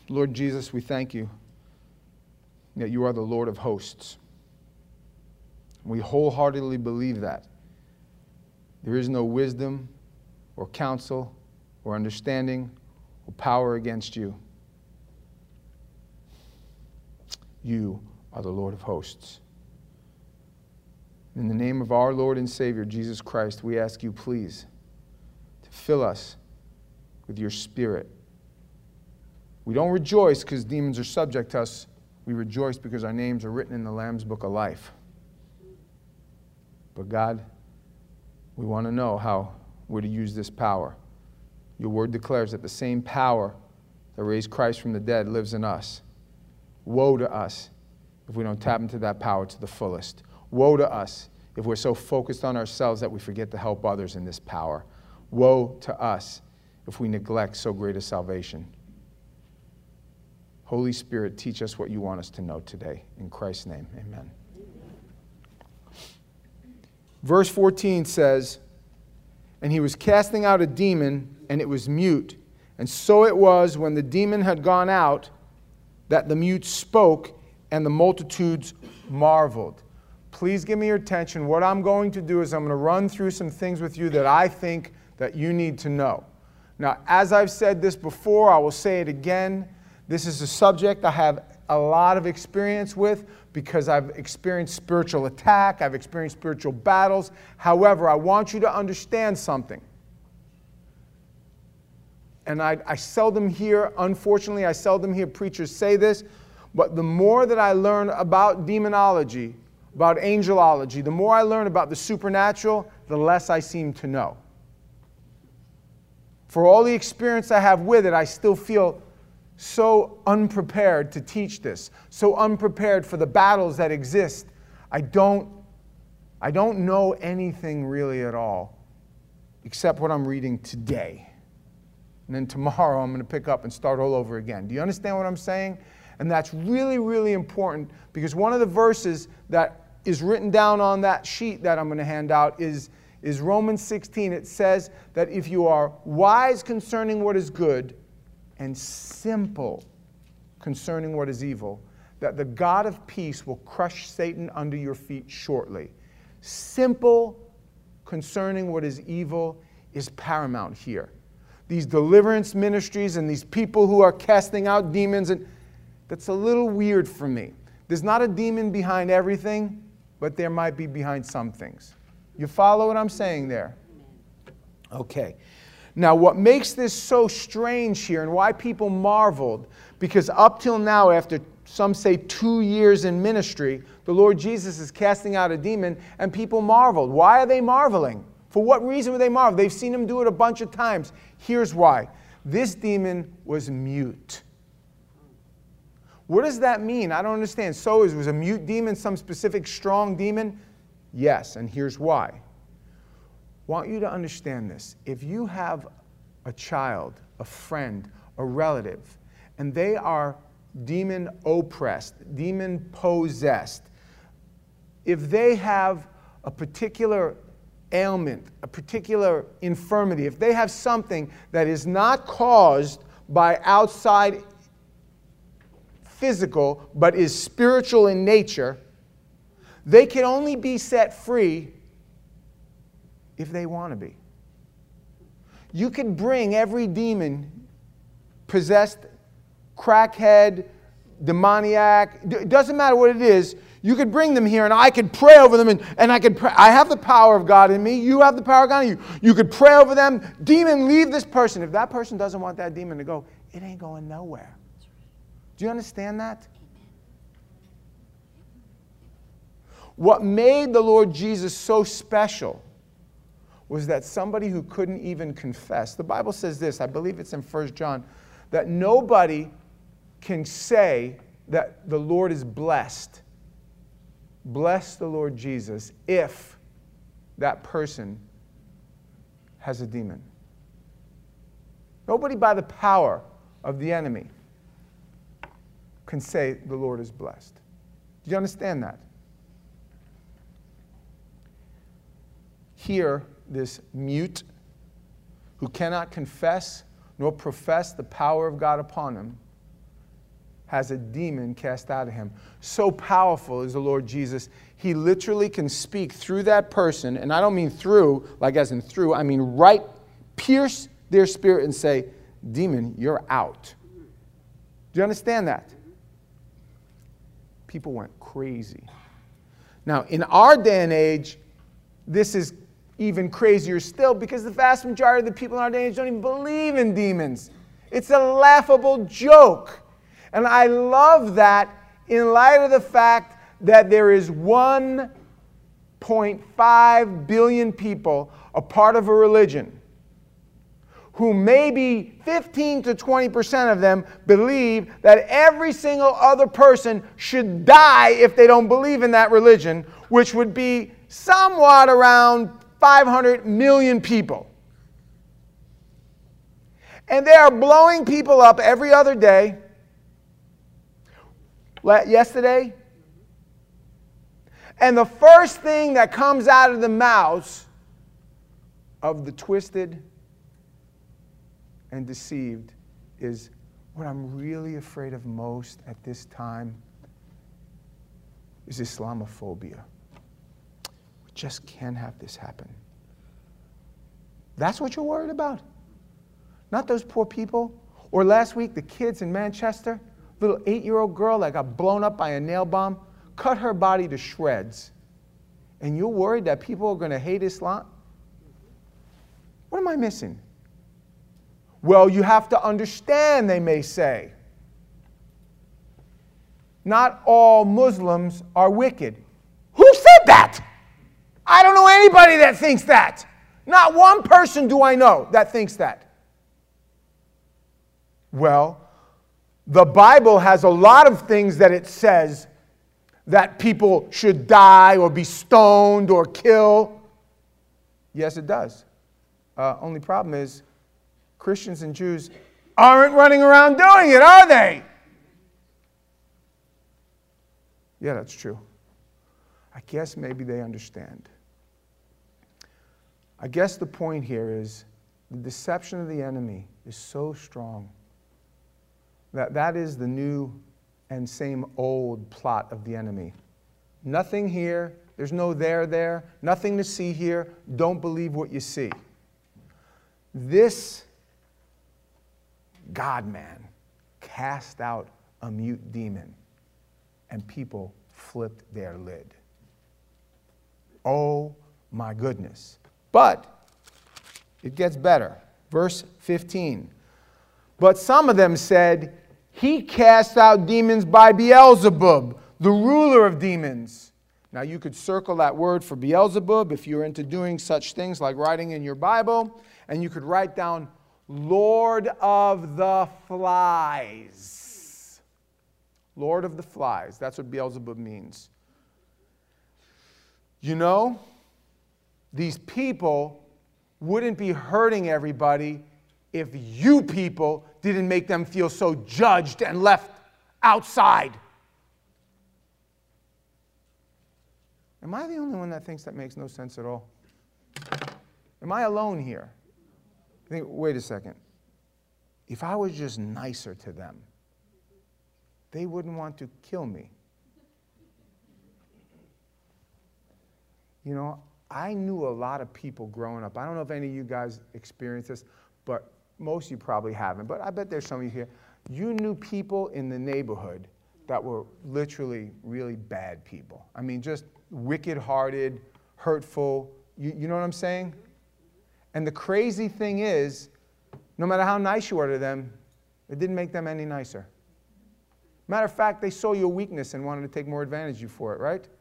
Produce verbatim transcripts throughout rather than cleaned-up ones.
Lord Jesus, we thank you that you are the Lord of hosts. We wholeheartedly believe that. There is no wisdom or counsel or understanding or power against you. You are the Lord of hosts. In the name of our Lord and Savior, Jesus Christ, we ask you, please, to fill us with your Spirit. We don't rejoice because demons are subject to us. We rejoice because our names are written in the Lamb's Book of Life. But God, we want to know how we're to use this power. Your word declares that the same power that raised Christ from the dead lives in us. Woe to us if we don't tap into that power to the fullest. Woe to us if we're so focused on ourselves that we forget to help others in this power. Woe to us if we neglect so great a salvation. Holy Spirit, teach us what you want us to know today. In Christ's name, amen. Verse fourteen says, and he was casting out a demon, and it was mute. And so it was, when the demon had gone out, that the mute spoke, and the multitudes marveled. Please give me your attention. What I'm going to do is I'm going to run through some things with you that I think that you need to know. Now, as I've said this before, I will say it again. This is a subject I have a lot of experience with because I've experienced spiritual attack. I've experienced spiritual battles. However, I want you to understand something. And I, I seldom hear, unfortunately, I seldom hear preachers say this, but the more that I learn about demonology, about angelology, the more I learn about the supernatural, the less I seem to know. For all the experience I have with it, I still feel so unprepared to teach this, so unprepared for the battles that exist. I don't, I don't know anything really at all, except what I'm reading today. And then tomorrow I'm going to pick up and start all over again. Do you understand what I'm saying? And that's really, really important, because one of the verses that is written down on that sheet that I'm going to hand out is, is Romans sixteen. It says that if you are wise concerning what is good and simple concerning what is evil, that the God of peace will crush Satan under your feet shortly. Simple concerning what is evil is paramount here. These deliverance ministries and these people who are casting out demons, and that's a little weird for me. There's not a demon behind everything, but there might be behind some things. You follow what I'm saying there? Okay. Now, what makes this so strange here and why people marveled, because up till now, after some say two years in ministry, the Lord Jesus is casting out a demon, and people marveled. Why are they marveling? For what reason would they marvel? They've seen him do it a bunch of times. Here's why. This demon was mute. What does that mean? I don't understand. So it was a mute demon, some specific strong demon? Yes, and here's why. I want you to understand this. If you have a child, a friend, a relative, and they are demon oppressed, demon possessed, if they have a particular ailment, a particular infirmity, if they have something that is not caused by outside physical, but is spiritual in nature, they can only be set free if they want to be. You could bring every demon, possessed, crackhead, demoniac, it doesn't matter what it is, you could bring them here and I could pray over them, and, and I could pray. I have the power of God in me. You have the power of God in you. You could pray over them. Demon, leave this person. If that person doesn't want that demon to go, it ain't going nowhere. Do you understand that? What made the Lord Jesus so special was that somebody who couldn't even confess. The Bible says this, I believe it's in First John, that nobody can say that the Lord is blessed. Bless the Lord Jesus if that person has a demon. Nobody by the power of the enemy can say the Lord is blessed. Do you understand that? Here, this mute who cannot confess nor profess the power of God upon him has a demon cast out of him. So powerful is the Lord Jesus. He literally can speak through that person, and I don't mean through, like as in through, I mean right, pierce their spirit and say, demon, you're out. Do you understand that? People went crazy. Now, in our day and age, this is even crazier still because the vast majority of the people in our day and age don't even believe in demons. It's a laughable joke. And I love that in light of the fact that there is one point five billion people a part of a religion who maybe fifteen to twenty percent of them believe that every single other person should die if they don't believe in that religion, which would be somewhat around five hundred million people. And they are blowing people up every other day. Yesterday. And the first thing that comes out of the mouths of the twisted and deceived is, what I'm really afraid of most at this time is Islamophobia. We just can't have this happen. That's what you're worried about? Not those poor people? Or last week, the kids in Manchester, little eight-year-old girl that got blown up by a nail bomb, cut her body to shreds. And you're worried that people are going to hate Islam? What am I missing? Well, you have to understand, they may say. Not all Muslims are wicked. Who said that? I don't know anybody that thinks that. Not one person do I know that thinks that. Well, the Bible has a lot of things that it says that people should die or be stoned or kill. Yes, it does. Uh, only problem is Christians and Jews aren't running around doing it, are they? Yeah, that's true. I guess maybe they understand. I guess the point here is the deception of the enemy is so strong that that is the new and same old plot of the enemy. Nothing here. There's no there there. Nothing to see here. Don't believe what you see. This God-man cast out a mute demon, and people flipped their lid. Oh my goodness. But it gets better. Verse fifteen. But some of them said, he cast out demons by Beelzebub, the ruler of demons. Now you could circle that word for Beelzebub if you're into doing such things like writing in your Bible, and you could write down Lord of the Flies. Lord of the Flies. That's what Beelzebub means. You know, these people wouldn't be hurting everybody if you people didn't make them feel so judged and left outside. Am I the only one that thinks that makes no sense at all? Am I alone here? I think, wait a second. If I was just nicer to them, they wouldn't want to kill me. You know, I knew a lot of people growing up. I don't know if any of you guys experienced this, but most of you probably haven't. But I bet there's some of you here. You knew people in the neighborhood that were literally really bad people. I mean, just wicked-hearted, hurtful. You, you know what I'm saying? And the crazy thing is, no matter how nice you are to them, it didn't make them any nicer. Matter of fact, they saw your weakness and wanted to take more advantage of you for it, right?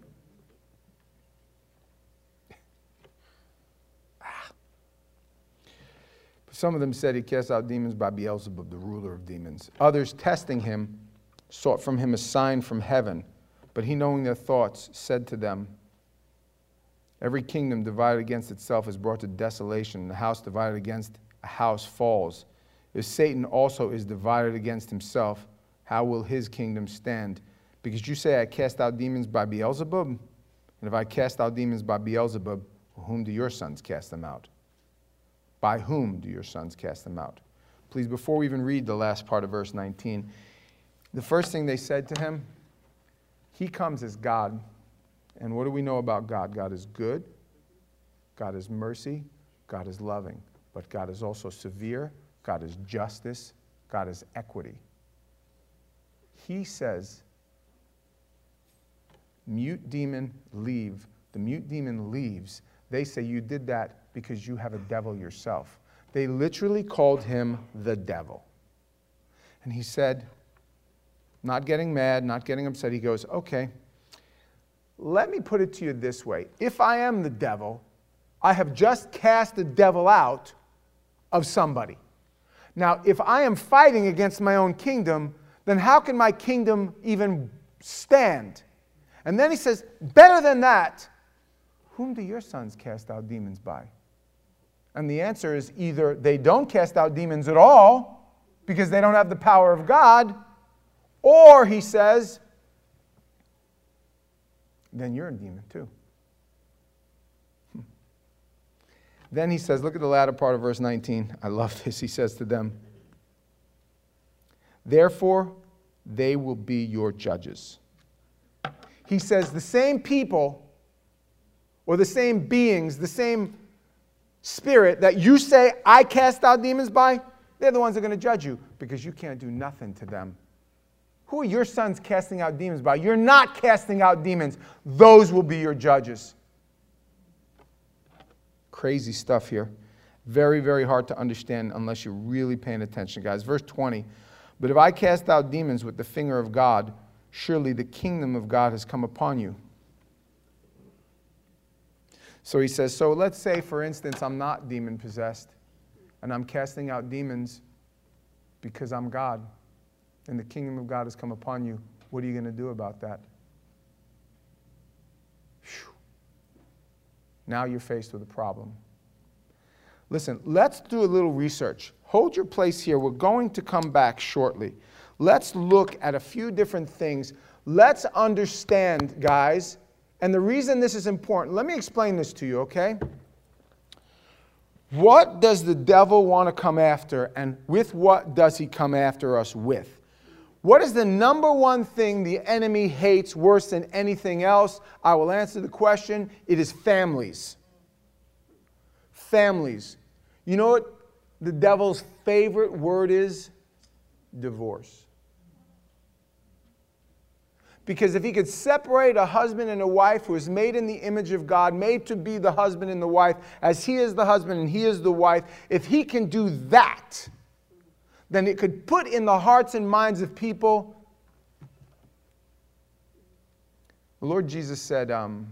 Some of them said he cast out demons by Beelzebub, the ruler of demons. Others, testing him, sought from him a sign from heaven. But he, knowing their thoughts, said to them, every kingdom divided against itself is brought to desolation, and a house divided against a house falls. If Satan also is divided against himself, how will his kingdom stand? Because you say, I cast out demons by Beelzebub? And if I cast out demons by Beelzebub, whom do your sons cast them out? By whom do your sons cast them out? Please, before we even read the last part of verse nineteen, The first thing they said to him, he comes as God. And what do we know about God? God is good. God is mercy. God is loving. But God is also severe. God is justice. God is equity. He says, mute demon, leave. The mute demon leaves. They say you did that because you have a devil yourself. They literally called him the devil. And he said, not getting mad, not getting upset, he goes, okay, let me put it to you this way. If I am the devil, I have just cast the devil out of somebody. Now, if I am fighting against my own kingdom, then how can my kingdom even stand? And then he says, better than that, whom do your sons cast out demons by? And the answer is either they don't cast out demons at all because they don't have the power of God, or he says, then you're a demon too. Hmm. Then he says, look at the latter part of verse nineteen. I love this. He says to them, therefore they will be your judges. He says the same people or the same beings, the same spirit that you say I cast out demons by, they're the ones that are going to judge you because you can't do nothing to them. Who are your sons casting out demons by? You're not casting out demons. Those will be your judges. Crazy stuff here. Very, very hard to understand unless you're really paying attention, guys. Verse twenty, but if I cast out demons with the finger of God, surely the kingdom of God has come upon you. So he says, so let's say, for instance, I'm not demon-possessed, and I'm casting out demons because I'm God, and the kingdom of God has come upon you. What are you going to do about that? Whew. Now you're faced with a problem. Listen, let's do a little research. Hold your place here. We're going to come back shortly. Let's look at a few different things. Let's understand, guys, and the reason this is important, let me explain this to you, okay? What does the devil want to come after, and with what does he come after us with? What is the number one thing the enemy hates worse than anything else? I will answer the question. It is families. Families. You know what the devil's favorite word is? Divorce. Because if he could separate a husband and a wife who is made in the image of God, made to be the husband and the wife, as he is the husband and he is the wife, if he can do that, then it could put in the hearts and minds of people. The Lord Jesus said, um,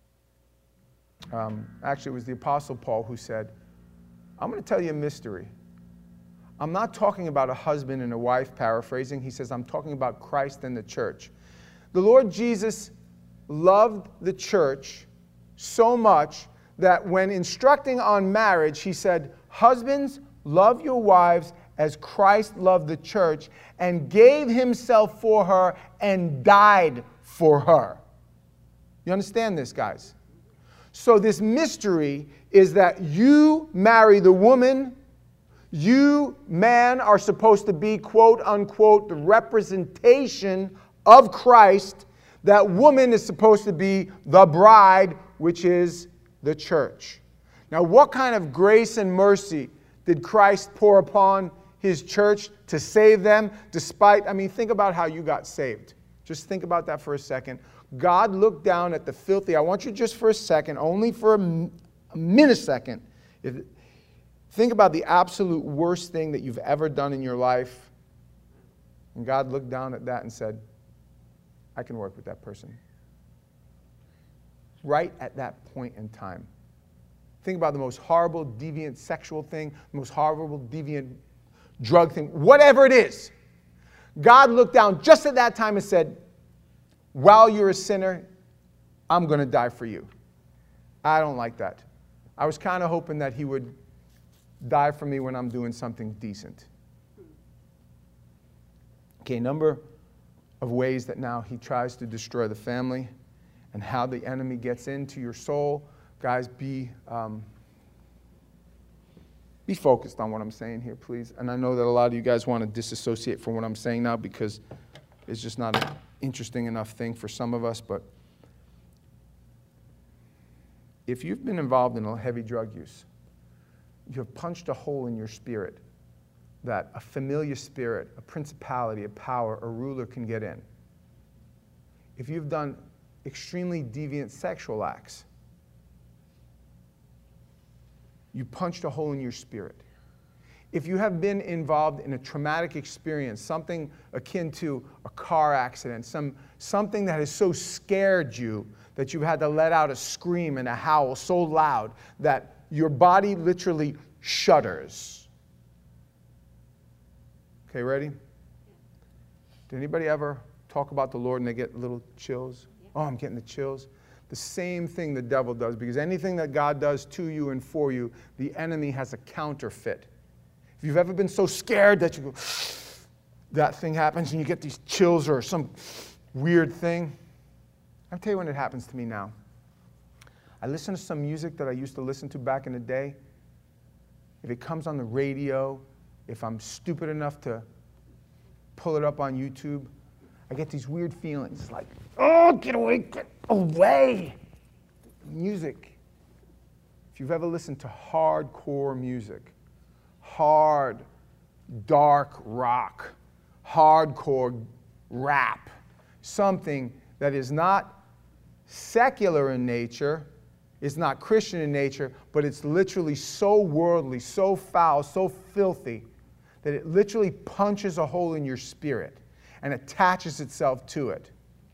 um, actually it was the Apostle Paul who said, I'm going to tell you a mystery. I'm not talking about a husband and a wife, paraphrasing. He says, I'm talking about Christ and the church. The Lord Jesus loved the church so much that when instructing on marriage, he said, husbands, love your wives as Christ loved the church and gave himself for her and died for her. You understand this, guys? So this mystery is that you marry the woman. You, man, are supposed to be, quote unquote, the representation of Christ. That woman is supposed to be the bride, which is the church. Now, what kind of grace and mercy did Christ pour upon his church to save them despite, I mean, think about how you got saved. Just think about that for a second. God looked down at the filthy, I want you just for a second, only for a, a millisecond. If, think about the absolute worst thing that you've ever done in your life. And God looked down at that and said, I can work with that person. Right at that point in time. Think about the most horrible, deviant sexual thing, the most horrible, deviant drug thing, whatever it is. God looked down just at that time and said, while you're a sinner, I'm going to die for you. I don't like that. I was kind of hoping that he would die for me when I'm doing something decent. Okay, number of ways that now he tries to destroy the family and how the enemy gets into your soul. Guys, be, um, be focused on what I'm saying here, please. And I know that a lot of you guys want to disassociate from what I'm saying now because is just not an interesting enough thing for some of us, but if you've been involved in a heavy drug use, you have punched a hole in your spirit that a familiar spirit, a principality, a power, a ruler can get in. If you've done extremely deviant sexual acts, you punched a hole in your spirit. If you have been involved in a traumatic experience, something akin to a car accident, some, something that has so scared you that you've had to let out a scream and a howl so loud that your body literally shudders. Okay, ready? Did anybody ever talk about the Lord and they get little chills? Oh, I'm getting the chills. The same thing the devil does, because anything that God does to you and for you, the enemy has a counterfeit. If you've ever been so scared that you go, that thing happens and you get these chills or some weird thing, I'll tell you when it happens to me now. I listen to some music that I used to listen to back in the day. If it comes on the radio, if I'm stupid enough to pull it up on YouTube, I get these weird feelings like, oh, get away, get away. Music. If you've ever listened to hardcore music, hard, dark rock, hardcore rap, something that is not secular in nature, is not Christian in nature, but it's literally so worldly, so foul, so filthy, that it literally punches a hole in your spirit and attaches itself to it.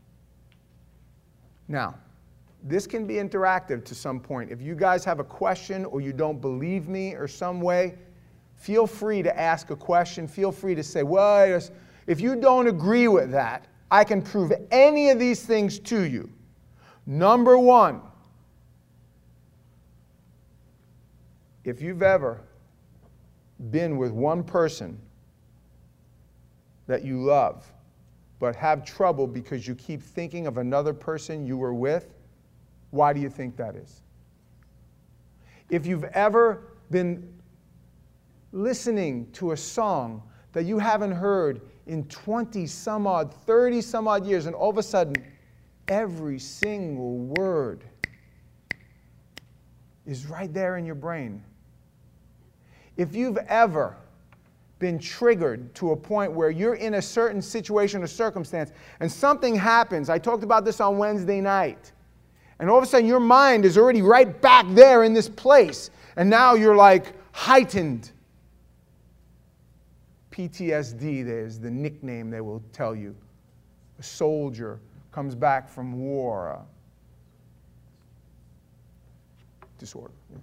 Now, this can be interactive to some point. If you guys have a question or you don't believe me or some way, feel free to ask a question. Feel free to say, well, if you don't agree with that, I can prove any of these things to you. Number one, if you've ever been with one person that you love, but have trouble because you keep thinking of another person you were with, why do you think that is? If you've ever been listening to a song that you haven't heard in twenty some odd, thirty some odd years, and all of a sudden, every single word is right there in your brain. If you've ever been triggered to a point where you're in a certain situation or circumstance and something happens, I talked about this on Wednesday night, and all of a sudden your mind is already right back there in this place, and now you're like heightened. P T S D is the nickname they will tell you. A soldier comes back from war. Uh, disorder. Yeah.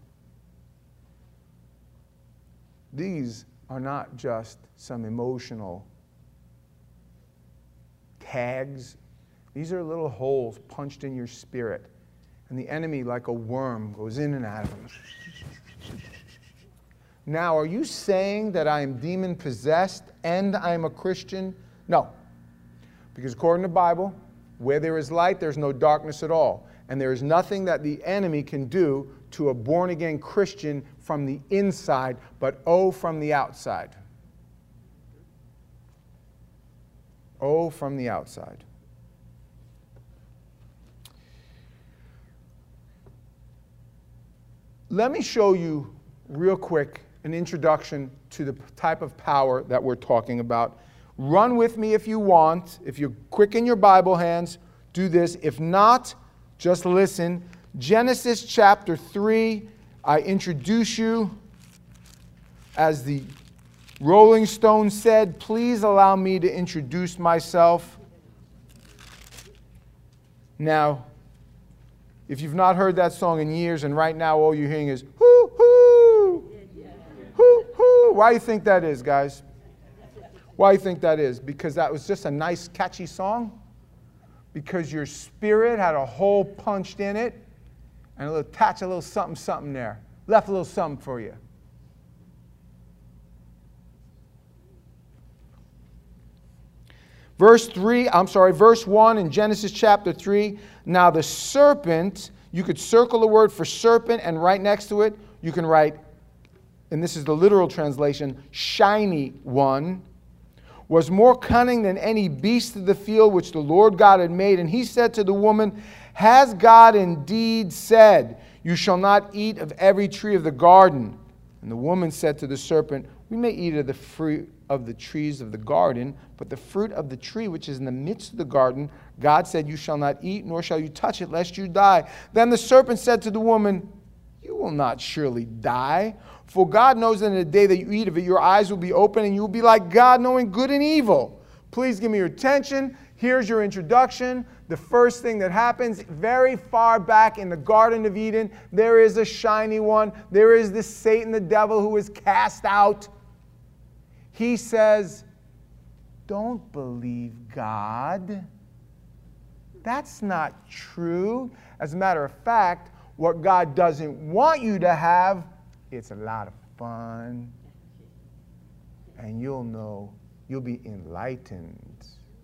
These are not just some emotional tags. These are little holes punched in your spirit. And the enemy, like a worm, goes in and out of them. Now, are you saying that I am demon-possessed and I'm a Christian? No. Because according to the Bible, where there is light, there's no darkness at all. And there is nothing that the enemy can do to a born-again Christian from the inside, but oh, from the outside. Oh, from the outside. Let me show you real quick an introduction to the type of power that we're talking about. Run with me if you want. If you're quick in your Bible hands, do this. If not, just listen. Genesis chapter three, I introduce you as the Rolling Stone said, please allow me to introduce myself. Now, if you've not heard that song in years and right now all you're hearing is, hoo, hoo, hoo, hoo. Why do you think that is, guys? Why do you think that is? Because that was just a nice, catchy song? Because your spirit had a hole punched in it and a little attach a little something, something there. Left a little something for you. Verse three, I'm sorry, verse one in Genesis chapter three. Now the serpent, you could circle the word for serpent, and right next to it, you can write, and this is the literal translation, shiny one, was more cunning than any beast of the field which the Lord God had made. And he said to the woman, has God indeed said, you shall not eat of every tree of the garden? And the woman said to the serpent, we may eat of the fruit of the trees of the garden, but the fruit of the tree which is in the midst of the garden, God said, you shall not eat, nor shall you touch it, lest you die. Then the serpent said to the woman, you will not surely die, for God knows that in the day that you eat of it, your eyes will be open, and you will be like God, knowing good and evil. Please give me your attention. Here's your introduction. The first thing that happens, very far back in the Garden of Eden, there is a shiny one. There is this Satan, the devil, who is cast out. He says, don't believe God. That's not true. As a matter of fact, what God doesn't want you to have, it's a lot of fun. And you'll know, you'll be enlightened.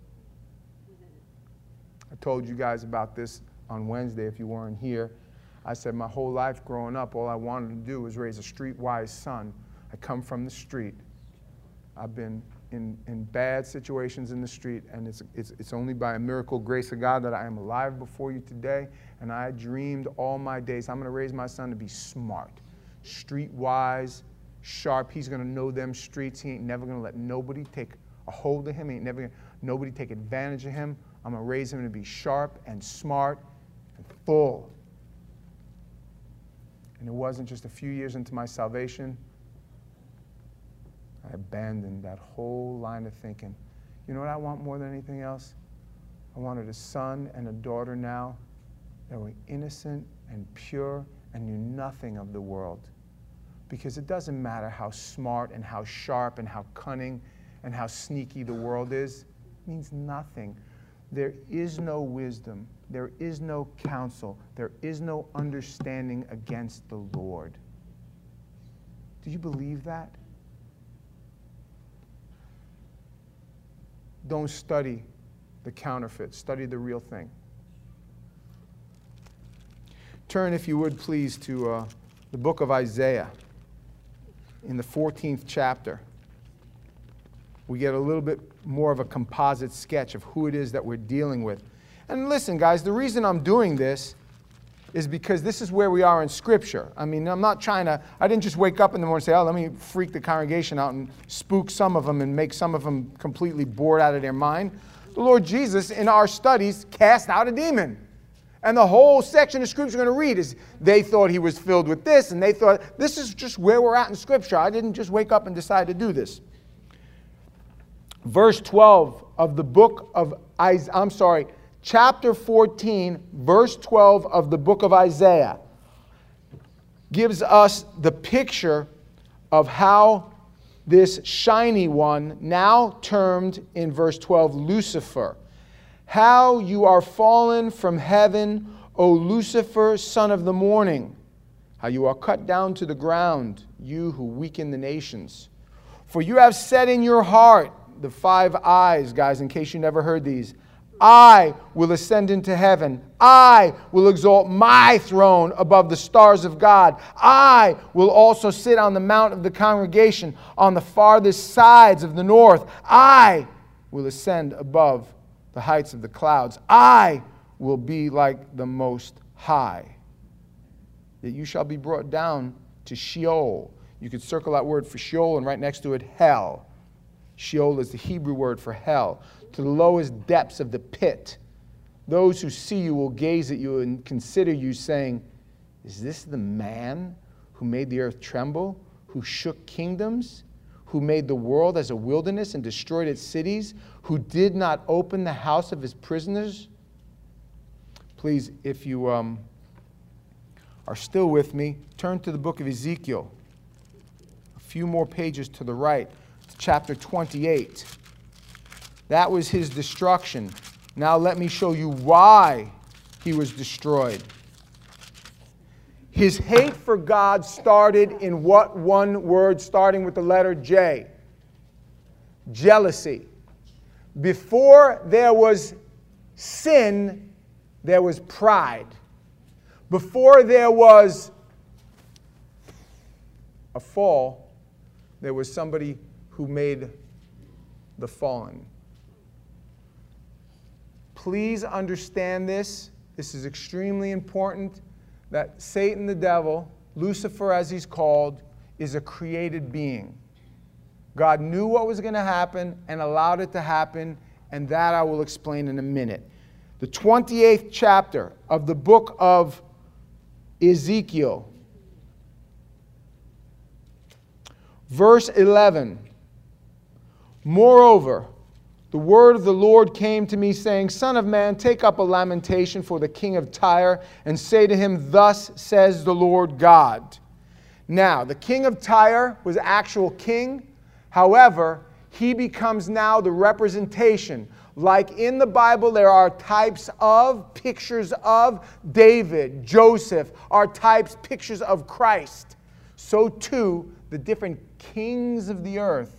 I told you guys about this on Wednesday if you weren't here. I said my whole life growing up, all I wanted to do was raise a streetwise son. I come from the street. I've been in, in bad situations in the street, and it's, it's, it's only by a miracle grace of God that I am alive before you today. And I dreamed all my days, I'm going to raise my son to be smart, streetwise, sharp. He's going to know them streets. He ain't never going to let nobody take a hold of him. He ain't never going to nobody take advantage of him. I'm going to raise him to be sharp and smart and full. And it wasn't just a few years into my salvation, I abandoned that whole line of thinking. You know what I want more than anything else? I wanted a son and a daughter now that were innocent and pure and knew nothing of the world. Because it doesn't matter how smart and how sharp and how cunning and how sneaky the world is. It means nothing. There is no wisdom. There is no counsel. There is no understanding against the Lord. Do you believe that? Don't study the counterfeit. Study the real thing. Turn, if you would, please, to uh, the book of Isaiah in the fourteenth chapter. We get a little bit more of a composite sketch of who it is that we're dealing with. And listen, guys, the reason I'm doing this is because this is where we are in Scripture. I mean, I'm not trying to, I didn't just wake up in the morning and say, oh, let me freak the congregation out and spook some of them and make some of them completely bored out of their mind. The Lord Jesus, in our studies, cast out a demon. And the whole section of Scripture we're going to read is they thought he was filled with this, and they thought, this is just where we're at in Scripture. I didn't just wake up and decide to do this. Verse twelve of the book of Isaiah, I'm sorry, chapter fourteen, verse twelve of the book of Isaiah gives us the picture of how this shiny one, now termed in verse twelve Lucifer, how you are fallen from heaven, O Lucifer, son of the morning, how you are cut down to the ground, you who weaken the nations. For you have said in your heart, the five I's, guys, in case you never heard these, I will ascend into heaven. I will exalt my throne above the stars of God. I will also sit on the mount of the congregation on the farthest sides of the north. I will ascend above the heights of the clouds. I will be like the Most High. Yet you shall be brought down to Sheol. You could circle that word for Sheol and right next to it, hell. Sheol is the Hebrew word for hell. To the lowest depths of the pit. Those who see you will gaze at you and consider you, saying, is this the man who made the earth tremble, who shook kingdoms, who made the world as a wilderness and destroyed its cities, who did not open the house of his prisoners? Please, if you um, are still with me, turn to the book of Ezekiel. A few more pages to the right. Chapter twenty-eight. That was his destruction. Now let me show you why he was destroyed. His hate for God started in what one word starting with the letter J? Jealousy. Before there was sin, there was pride. Before there was a fall, there was somebody who made the fallen. Please understand this. This is extremely important, that Satan the devil, Lucifer as he's called, is a created being. God knew what was going to happen and allowed it to happen, and that I will explain in a minute. The twenty-eighth chapter of the book of Ezekiel, verse eleven. Moreover, the word of the Lord came to me, saying, Son of man, take up a lamentation for the king of Tyre, and say to him, Thus says the Lord God. Now, the king of Tyre was actual king. However, he becomes now the representation. Like in the Bible, there are types of, pictures of David, Joseph, are types, pictures of Christ. So too, the different kings of the earth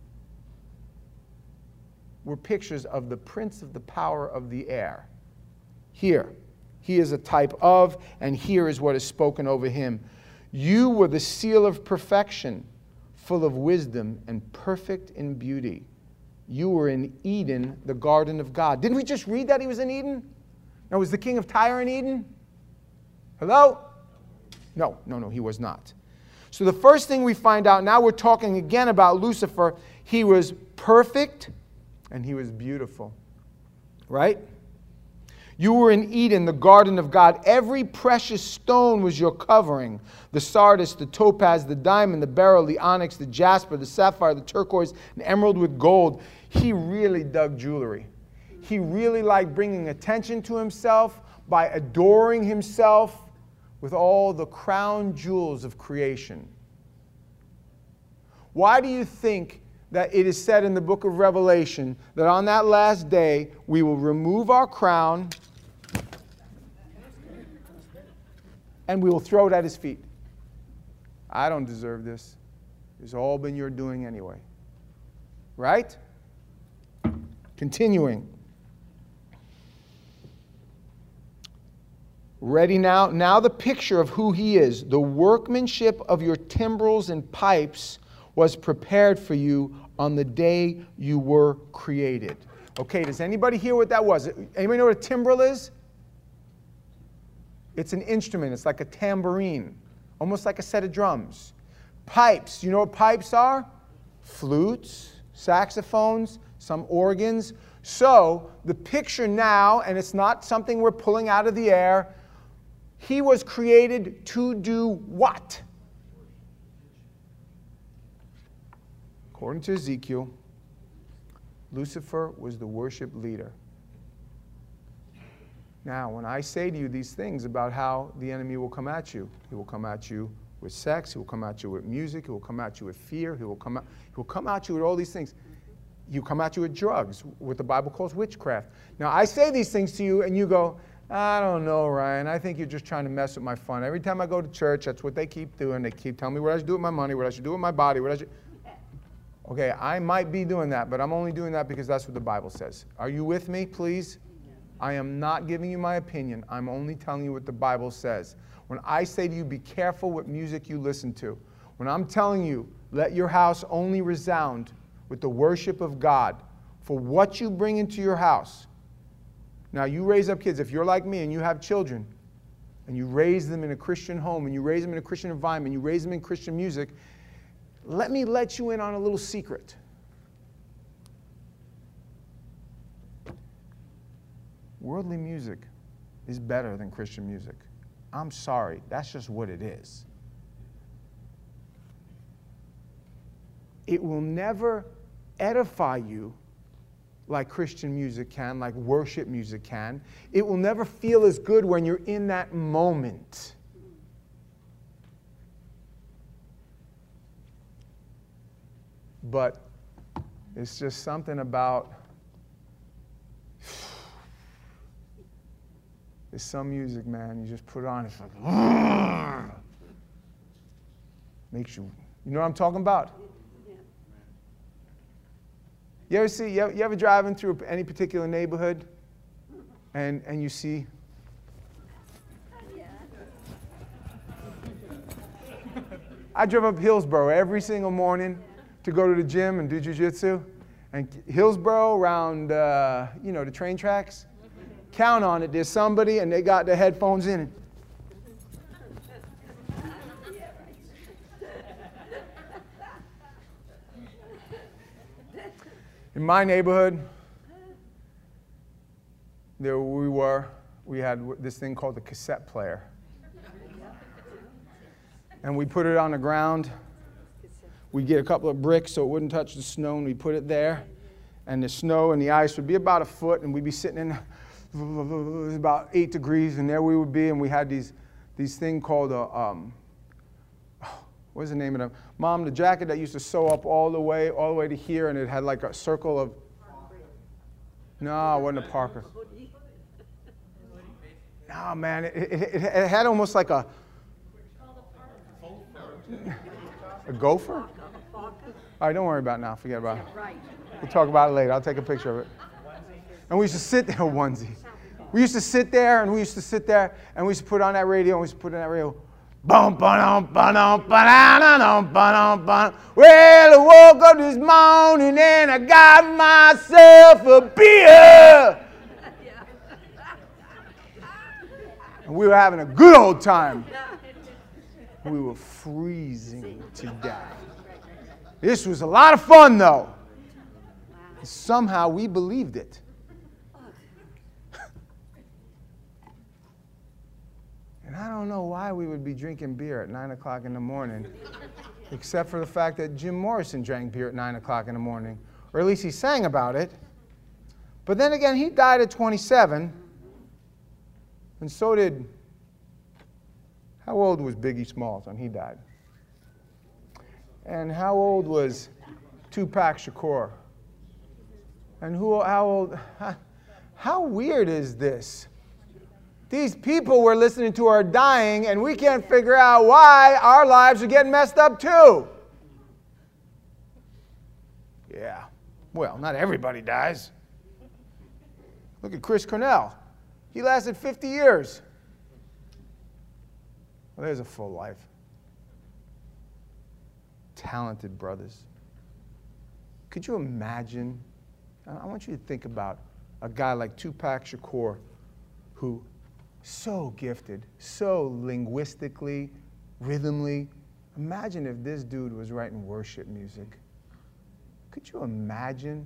were pictures of the prince of the power of the air. Here, he is a type of, and here is what is spoken over him. You were the seal of perfection, full of wisdom and perfect in beauty. You were in Eden, the garden of God. Didn't we just read that he was in Eden? Now, was the king of Tyre in Eden? Hello? No, no, no, he was not. So the first thing we find out, now we're talking again about Lucifer. He was perfect and he was beautiful. Right? You were in Eden, the garden of God. Every precious stone was your covering. The sardius, the topaz, the diamond, the beryl, the onyx, the jasper, the sapphire, the turquoise, and emerald with gold. He really dug jewelry. He really liked bringing attention to himself by adoring himself with all the crown jewels of creation. Why do you think that it is said in the book of Revelation that on that last day we will remove our crown and we will throw it at his feet? I don't deserve this. It's all been your doing anyway. Right? Continuing. Ready now? Now the picture of who he is. The workmanship of your timbrels and pipes was prepared for you on the day you were created. Okay, does anybody hear what that was? Anybody know what a timbrel is? It's an instrument. It's like a tambourine, almost like a set of drums. Pipes. You know what pipes are? Flutes, saxophones, some organs. So the picture now, and it's not something we're pulling out of the air, he was created to do what? According to Ezekiel, Lucifer was the worship leader. Now, when I say to you these things about how the enemy will come at you, he will come at you with sex, he will come at you with music, he will come at you with fear, he will come at, he will come at you with all these things. He'll come at you with drugs, what the Bible calls witchcraft. Now, I say these things to you, and you go, I don't know, Ryan. I think you're just trying to mess with my fun. Every time I go to church, that's what they keep doing. They keep telling me what I should do with my money, what I should do with my body, what I should... Okay, I might be doing that, but I'm only doing that because that's what the Bible says. Are you with me, please? I am not giving you my opinion. I'm only telling you what the Bible says. When I say to you, be careful what music you listen to. When I'm telling you, let your house only resound with the worship of God for what you bring into your house. Now, you raise up kids. If you're like me and you have children, and you raise them in a Christian home, and you raise them in a Christian environment, you raise them in Christian music, let me let you in on a little secret. Worldly music is better than Christian music. I'm sorry, that's just what it is. It will never edify you like Christian music can, like worship music can. It will never feel as good when you're in that moment. But it's just something about, there's some music, man, you just put on, it's like, makes you, you know what I'm talking about? You ever see, you ever, you ever driving through any particular neighborhood and, and you see, I drove up Hillsborough every single morning to go to the gym and do jiu-jitsu, And Hillsborough around, uh, you know, the train tracks, count on it. There's somebody and they got their headphones in. In my neighborhood, there we were, we had this thing called the cassette player. And we put it on the ground. We'd get a couple of bricks so it wouldn't touch the snow, and we'd put it there. And the snow and the ice would be about a foot, and we'd be sitting in, it was about eight degrees, and there we would be, and we had these, these thing called a, um, what's the name of them? Mom, the jacket that used to sew up all the way, all the way to here, and it had like a circle of, no, it wasn't a Parker. No, man, it, it, it, it had almost like a, a gopher? All right, don't worry about it now. Forget about it. We'll talk about it later. I'll take a picture of it. And we used to sit there, onesie. We used to sit there, and we used to sit there, and we used to put on that radio, and we used to put on that radio. Bum, ba-dum, ba-dum, ba-dum, ba-dum, ba-dum. Well, I woke up this morning, and I got myself a beer. And we were having a good old time. We were freezing to death. This was a lot of fun, though. Somehow we believed it. And I don't know why we would be drinking beer at nine o'clock in the morning, except for the fact that Jim Morrison drank beer at nine o'clock in the morning, or at least he sang about it. But then again, he died at twenty-seven, and so did, how old was Biggie Smalls when he died? And how old was Tupac Shakur? And who, how old, how, how weird is this? These people we're listening to are dying, and we can't figure out why our lives are getting messed up too. Yeah, well, not everybody dies. Look at Chris Cornell. He lasted fifty years. Well, there's a full life. Talented brothers. Could you imagine? I want you to think about a guy like Tupac Shakur, who so gifted, so linguistically, rhythmically. Imagine if this dude was writing worship music. Could you imagine?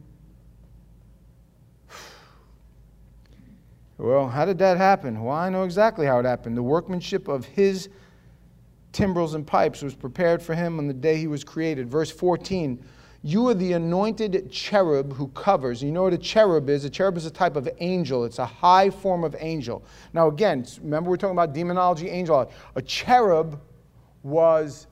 Well, how did that happen? Well, I know exactly how it happened. The workmanship of his timbrels and pipes was prepared for him on the day he was created. Verse fourteen, you are the anointed cherub who covers. You know what a cherub is? A cherub is a type of angel. It's a high form of angel. Now again, remember we're talking about demonology, angel. A cherub was,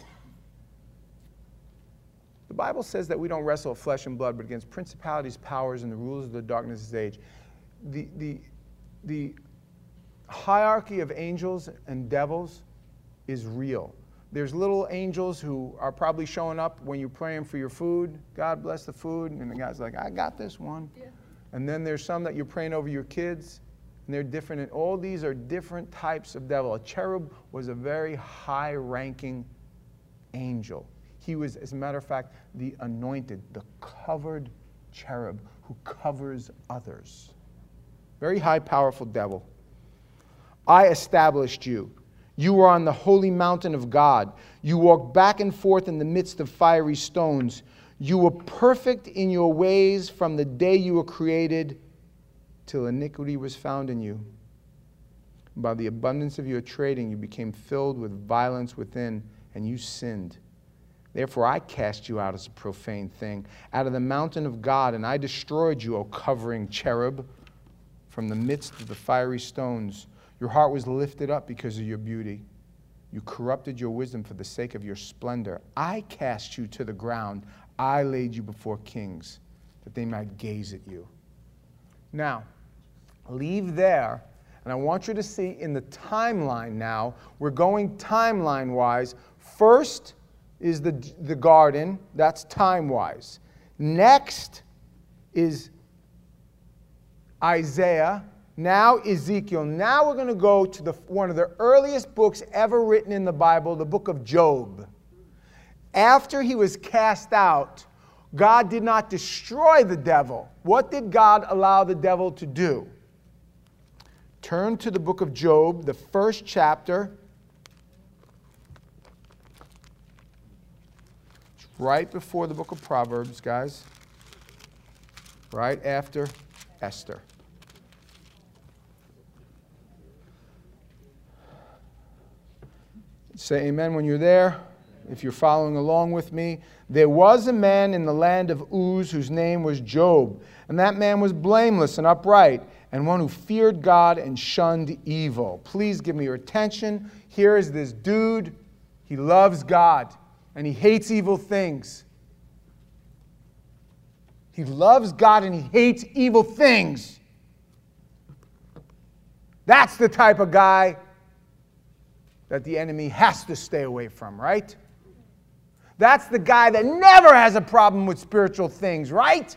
the Bible says that we don't wrestle with flesh and blood, but against principalities, powers, and the rulers of the darkness of this age. The, the, the hierarchy of angels and devils is real. There's little angels who are probably showing up when you're praying for your food. God bless the food. And the guy's like, I got this one. Yeah. And then there's some that you're praying over your kids, and they're different. And all these are different types of devil. A cherub was a very high-ranking angel. He was, as a matter of fact, the anointed, the covered cherub who covers others. Very high, powerful devil. I established you. You were on the holy mountain of God. You walked back and forth in the midst of fiery stones. You were perfect in your ways from the day you were created till iniquity was found in you. By the abundance of your trading, you became filled with violence within, and you sinned. Therefore, I cast you out as a profane thing, out of the mountain of God, and I destroyed you, O covering cherub, from the midst of the fiery stones. Your heart was lifted up because of your beauty. You corrupted your wisdom for the sake of your splendor. I cast you to the ground. I laid you before kings, that they might gaze at you. Now, leave there, and I want you to see in the timeline now, we're going timeline-wise. First is the, the garden. That's time-wise. Next is Isaiah. Now Ezekiel. Now we're going to go to the, one of the earliest books ever written in the Bible, the book of Job. After he was cast out, God did not destroy the devil. What did God allow the devil to do? Turn to the book of Job, the first chapter. It's right before the book of Proverbs, guys. Right after Esther. Say amen when you're there. If you're following along with me. There was a man in the land of Uz whose name was Job. And that man was blameless and upright, and one who feared God and shunned evil. Please give me your attention. Here is this dude. He loves God, and he hates evil things. He loves God, and he hates evil things. That's the type of guy that the enemy has to stay away from, right? That's the guy that never has a problem with spiritual things, right?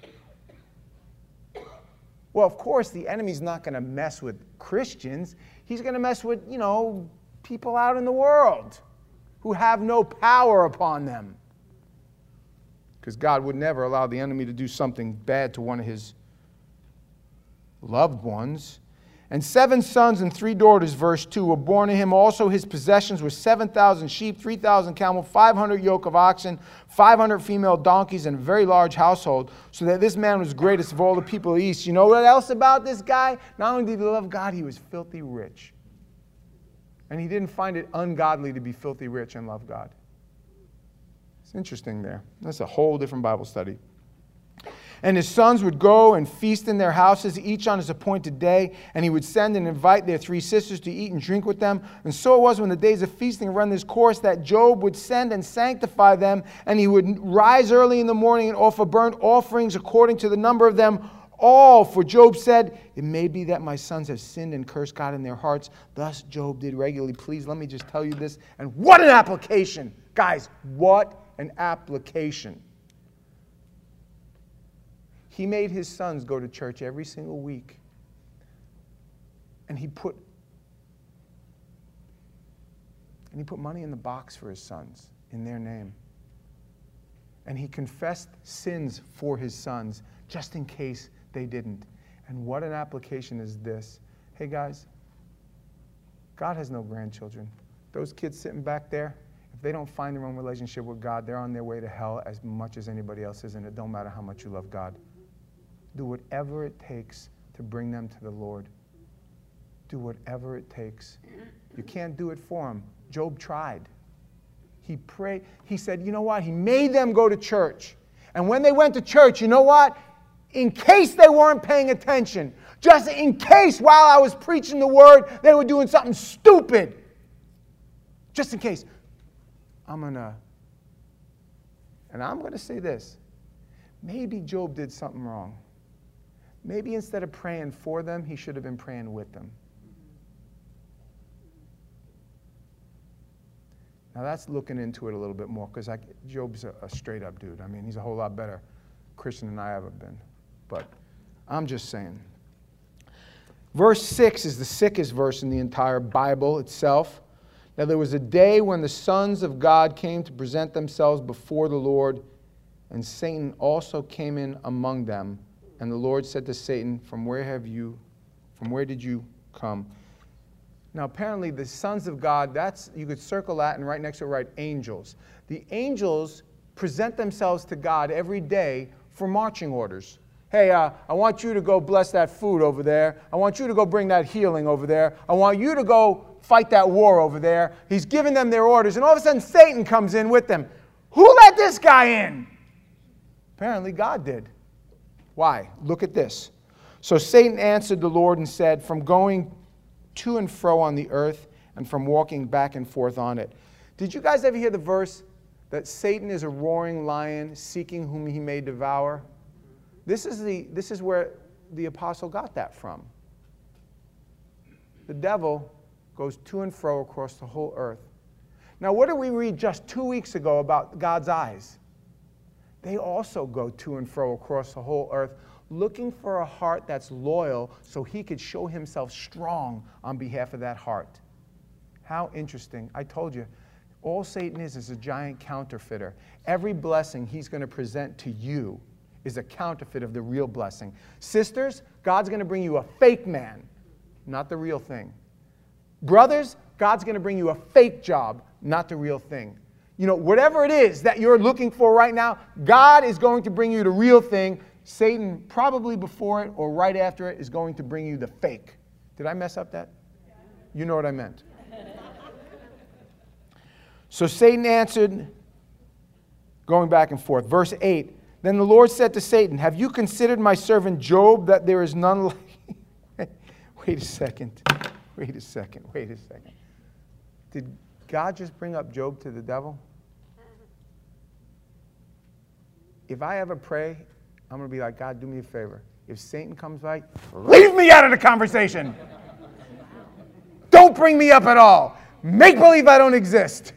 Well, of course, the enemy's not going to mess with Christians. He's going to mess with, you know, people out in the world who have no power upon them. Because God would never allow the enemy to do something bad to one of his loved ones. And seven sons and three daughters, verse two, were born to him. Also his possessions were seven thousand sheep, three thousand camel, five hundred yoke of oxen, five hundred female donkeys, and a very large household, so that this man was greatest of all the people of the east. You know what else about this guy? Not only did he love God, he was filthy rich. And he didn't find it ungodly to be filthy rich and love God. It's interesting there. That's a whole different Bible study. And his sons would go and feast in their houses, each on his appointed day, and he would send and invite their three sisters to eat and drink with them. And so it was when the days of feasting run this course that Job would send and sanctify them, and he would rise early in the morning and offer burnt offerings according to the number of them all. For Job said, it may be that my sons have sinned and cursed God in their hearts. Thus Job did regularly. Please let me just tell you this. And what an application. Guys, what an application. He made his sons go to church every single week. And he put and he put money in the box for his sons in their name. And he confessed sins for his sons just in case they didn't. And what an application is this. Hey guys, God has no grandchildren. Those kids sitting back there, if they don't find their own relationship with God, they're on their way to hell as much as anybody else is, and it don't matter how much you love God. Do whatever it takes to bring them to the Lord. Do whatever it takes. You can't do it for them. Job tried. He prayed. He said, you know what? He made them go to church. And when they went to church, you know what? In case they weren't paying attention, just in case while I was preaching the word, they were doing something stupid. Just in case. I'm going to, and I'm going to say this. Maybe Job did something wrong. Maybe instead of praying for them, he should have been praying with them. Now that's looking into it a little bit more, because Job's a, a straight-up dude. I mean, he's a whole lot better Christian than I ever been. But I'm just saying. Verse six is the sickest verse in the entire Bible itself. Now there was a day when the sons of God came to present themselves before the Lord, and Satan also came in among them. And the Lord said to Satan, From where have you, from where did you come? Now apparently the sons of God, that's, you could circle that and right next to it write angels. The angels present themselves to God every day for marching orders. Hey, uh, I want you to go bless that food over there. I want you to go bring that healing over there. I want you to go fight that war over there. He's giving them their orders, and all of a sudden Satan comes in with them. Who let this guy in? Apparently God did. Why? Look at this. So Satan answered the Lord and said, From going to and fro on the earth and from walking back and forth on it. Did you guys ever hear the verse that Satan is a roaring lion seeking whom he may devour? This is, the, this is where the apostle got that from. The devil goes to and fro across the whole earth. Now, what did we read just two weeks ago about God's eyes? They also go to and fro across the whole earth, looking for a heart that's loyal so he could show himself strong on behalf of that heart. How interesting. I told you, all Satan is is a giant counterfeiter. Every blessing he's going to present to you is a counterfeit of the real blessing. Sisters, God's going to bring you a fake man, not the real thing. Brothers, God's going to bring you a fake job, not the real thing. You know, whatever it is that you're looking for right now, God is going to bring you the real thing. Satan, probably before it or right after it, is going to bring you the fake. Did I mess up that? You know what I meant. So Satan answered, going back and forth. Verse eight, then the Lord said to Satan, have you considered my servant Job, that there is none like... Wait a second. Wait a second. Wait a second. Did God just bring up Job to the devil? If I ever pray, I'm going to be like, God, do me a favor. If Satan comes by, leave me out of the conversation. Don't bring me up at all. Make believe I don't exist.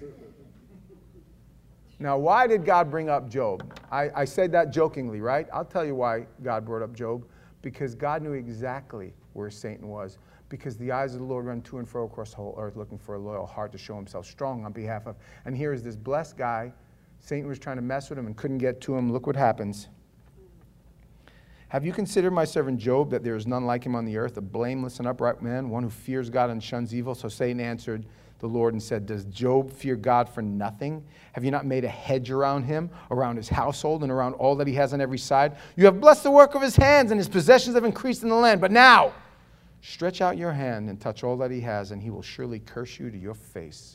Now, why did God bring up Job? I, I said that jokingly, right? I'll tell you why God brought up Job. Because God knew exactly where Satan was. Because the eyes of the Lord run to and fro across the whole earth looking for a loyal heart to show himself strong on behalf of. And here is this blessed guy. Satan was trying to mess with him and couldn't get to him. Look what happens. Have you considered my servant Job, that there is none like him on the earth, a blameless and upright man, one who fears God and shuns evil? So Satan answered the Lord and said, does Job fear God for nothing? Have you not made a hedge around him, around his household, and around all that he has on every side? You have blessed the work of his hands, and his possessions have increased in the land. But now, stretch out your hand and touch all that he has, and he will surely curse you to your face.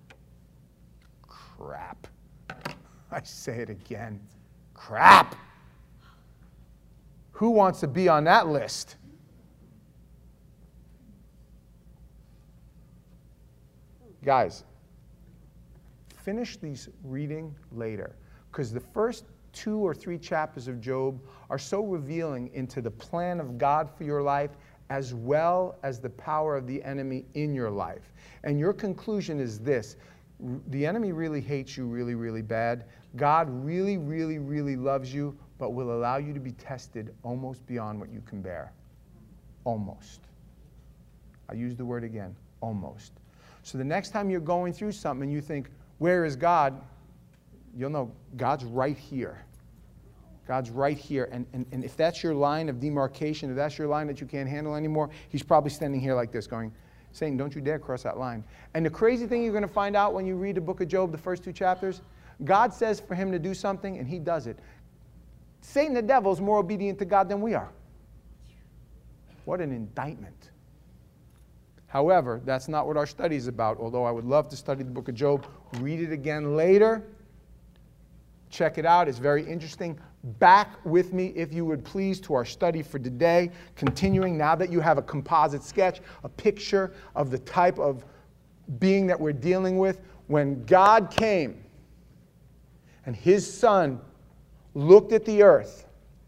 Crap. I say it again. Crap. Who wants to be on that list? Guys, finish these reading later, because the first two or three chapters of Job are so revealing into the plan of God for your life, as well as the power of the enemy in your life. And your conclusion is this: the enemy really hates you really, really bad. God really, really, really loves you, but will allow you to be tested almost beyond what you can bear. Almost. I use the word again, almost. So the next time you're going through something and you think, where is God? You'll know God's right here. God's right here. And, and, and if that's your line of demarcation, if that's your line that you can't handle anymore, he's probably standing here like this going, Satan, don't you dare cross that line. And the crazy thing you're going to find out when you read the book of Job, the first two chapters, God says for him to do something and he does it. Satan, the devil, is more obedient to God than we are. What an indictment. However, that's not what our study is about, although I would love to study the book of Job. Read it again later. Check it out. It's very interesting. Back with me, if you would please, to our study for today. Continuing, now that you have a composite sketch, a picture of the type of being that we're dealing with. When God came and his son looked at the earth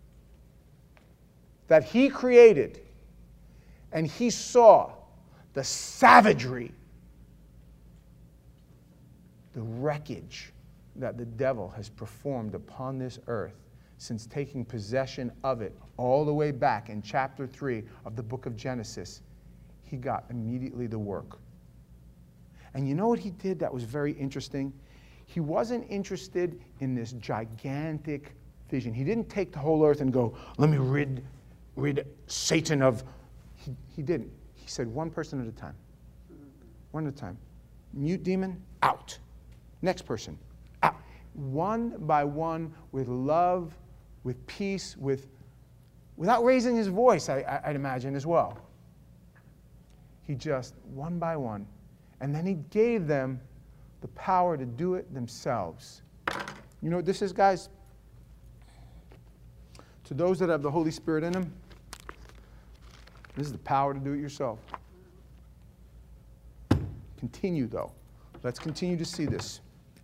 that he created, and he saw the savagery, the wreckage that the devil has performed upon this earth since taking possession of it all the way back in chapter three of the book of Genesis, he got immediately to work. And you know what he did that was very interesting? He wasn't interested in this gigantic vision. He didn't take the whole earth and go, let me rid, rid Satan of... He, he didn't. He said one person at a time. One at a time. Mute demon, out. Next person, out. One by one, with love, with peace, with, without raising his voice, I, I, I'd imagine as well. He just, one by one. And then he gave them the power to do it themselves. You know what this is, guys? To those that have the Holy Spirit in them, this is the power to do it yourself. Continue, though. Let's continue to see this.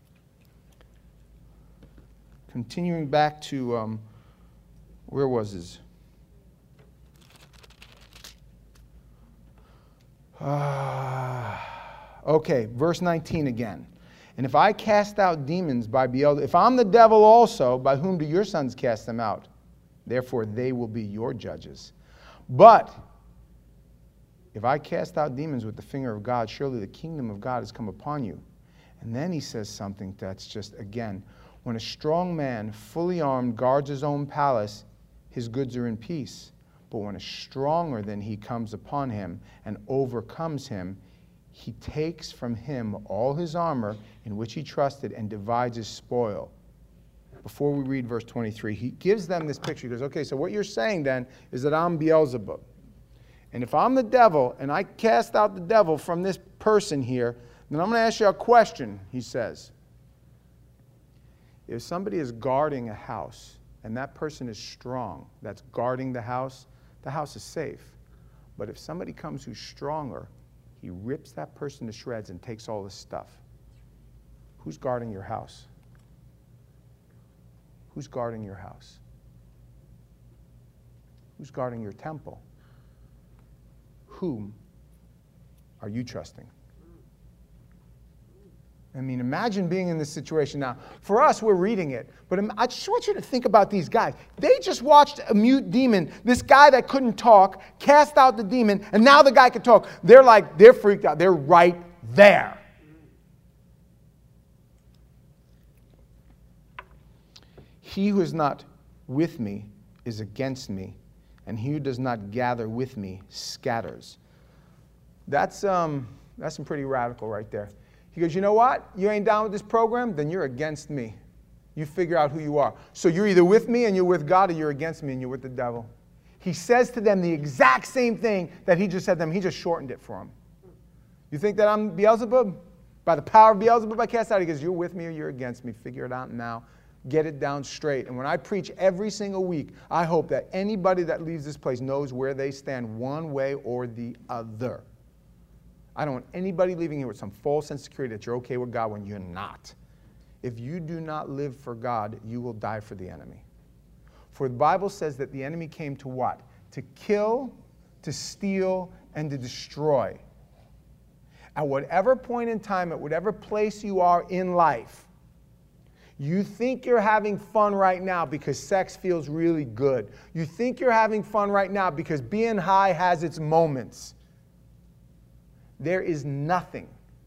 Continuing back to, um, where was his? Uh, okay, verse nineteen again. And if I cast out demons by Beelzebub, if I'm the devil also, by whom do your sons cast them out? Therefore they will be your judges. But if I cast out demons with the finger of God, surely the kingdom of God has come upon you. And then he says something that's just, again, when a strong man, fully armed, guards his own palace, his goods are in peace. But when a stronger than he comes upon him and overcomes him, he takes from him all his armor in which he trusted and divides his spoil. Before we read verse twenty-three, he gives them this picture. He goes, okay, so what you're saying then is that I'm Beelzebub. And if I'm the devil and I cast out the devil from this person here, then I'm going to ask you a question, he says. If somebody is guarding a house and that person is strong, that's guarding the house, the house is safe. But if somebody comes who's stronger, he rips that person to shreds and takes all the stuff. Who's guarding your house? Who's guarding your house? Who's guarding your temple? Whom are you trusting? I mean, imagine being in this situation now. For us, we're reading it. But I just want you to think about these guys. They just watched a mute demon, this guy that couldn't talk, cast out the demon, and now the guy can talk. They're like, they're freaked out. They're right there. He who is not with me is against me, and he who does not gather with me scatters. That's, um, that's some pretty radical right there. He goes, you know what? You ain't down with this program? Then you're against me. You figure out who you are. So you're either with me and you're with God, or you're against me and you're with the devil. He says to them the exact same thing that he just said to them. He just shortened it for them. You think that I'm Beelzebub? By the power of Beelzebub I cast out? He goes, you're with me or you're against me. Figure it out now. Get it down straight. And when I preach every single week, I hope that anybody that leaves this place knows where they stand one way or the other. I don't want anybody leaving here with some false sense of security that you're okay with God when you're not. If you do not live for God, you will die for the enemy. For the Bible says that the enemy came to what? To kill, to steal, and to destroy. At whatever point in time, at whatever place you are in life, you think you're having fun right now because sex feels really good. You think you're having fun right now because being high has its moments. There is nothing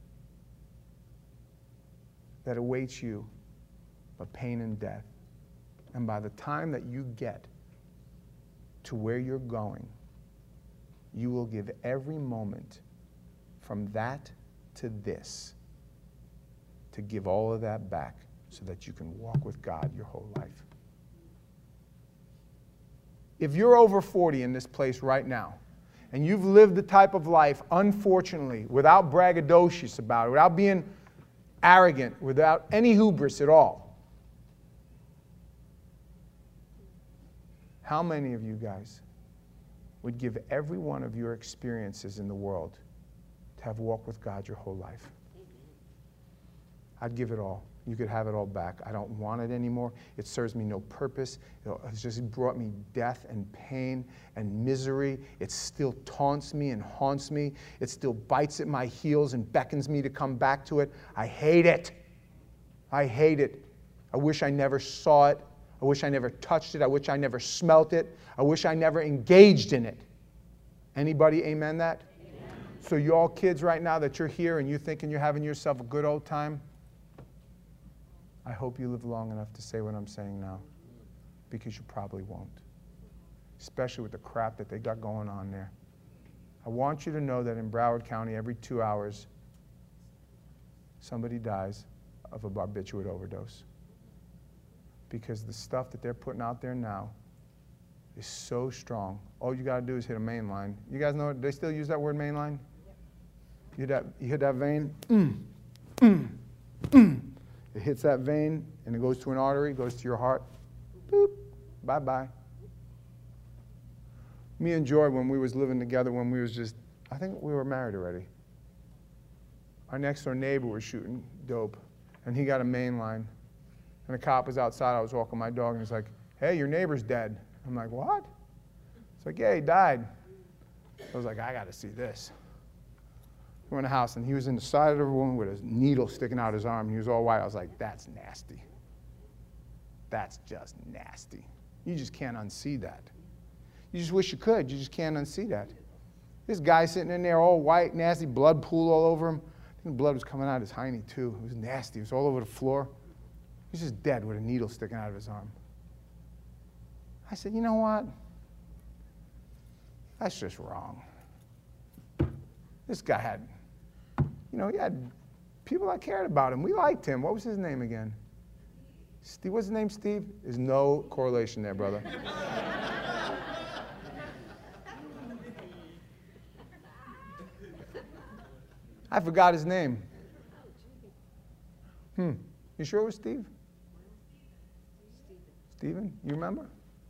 that awaits you but pain and death. And by the time that you get to where you're going, you will give every moment from that to this to give all of that back so that you can walk with God your whole life. If you're over forty in this place right now, and you've lived the type of life, unfortunately, without braggadocious about it, without being arrogant, without any hubris at all, how many of you guys would give every one of your experiences in the world to have walked with God your whole life? I'd give it all. You could have it all back. I don't want it anymore. It serves me no purpose. It's just brought me death and pain and misery. It still taunts me and haunts me. It still bites at my heels and beckons me to come back to it. I hate it. I hate it. I wish I never saw it. I wish I never touched it. I wish I never smelt it. I wish I never engaged in it. Anybody amen that? Amen. So you all kids right now that you're here and you're thinking you're having yourself a good old time, I hope you live long enough to say what I'm saying now, because you probably won't, especially with the crap that they got going on there. I want you to know that in Broward County, every two hours, somebody dies of a barbiturate overdose, because the stuff that they're putting out there now is so strong. All you got to do is hit a main line. You guys know, they still use that word main line? You hit that, you hit that vein? Mm, mm, mm. It hits that vein, and it goes to an artery, goes to your heart. Boop, bye-bye. Me and Joy, when we was living together, when we was just, I think we were married already. Our next-door neighbor was shooting dope, and he got a main line. And a cop was outside. I was walking my dog, and he's like, hey, your neighbor's dead. I'm like, what? It's like, yeah, he died. I was like, I got to see this. We went in the house, and he was in the side of the room with a needle sticking out his arm. He was all white. I was like, that's nasty. That's just nasty. You just can't unsee that. You just wish you could. You just can't unsee that. This guy sitting in there all white, nasty, blood pool all over him. The blood was coming out of his hiney too. It was nasty. It was all over the floor. He was just dead with a needle sticking out of his arm. I said, you know what? That's just wrong. This guy had, you know, he had people that cared about him. We liked him. What was his name again? Steve. What's his name, Steve? There's no correlation there, brother. I forgot his name. Hmm. You sure it was Steve? Steven? You remember?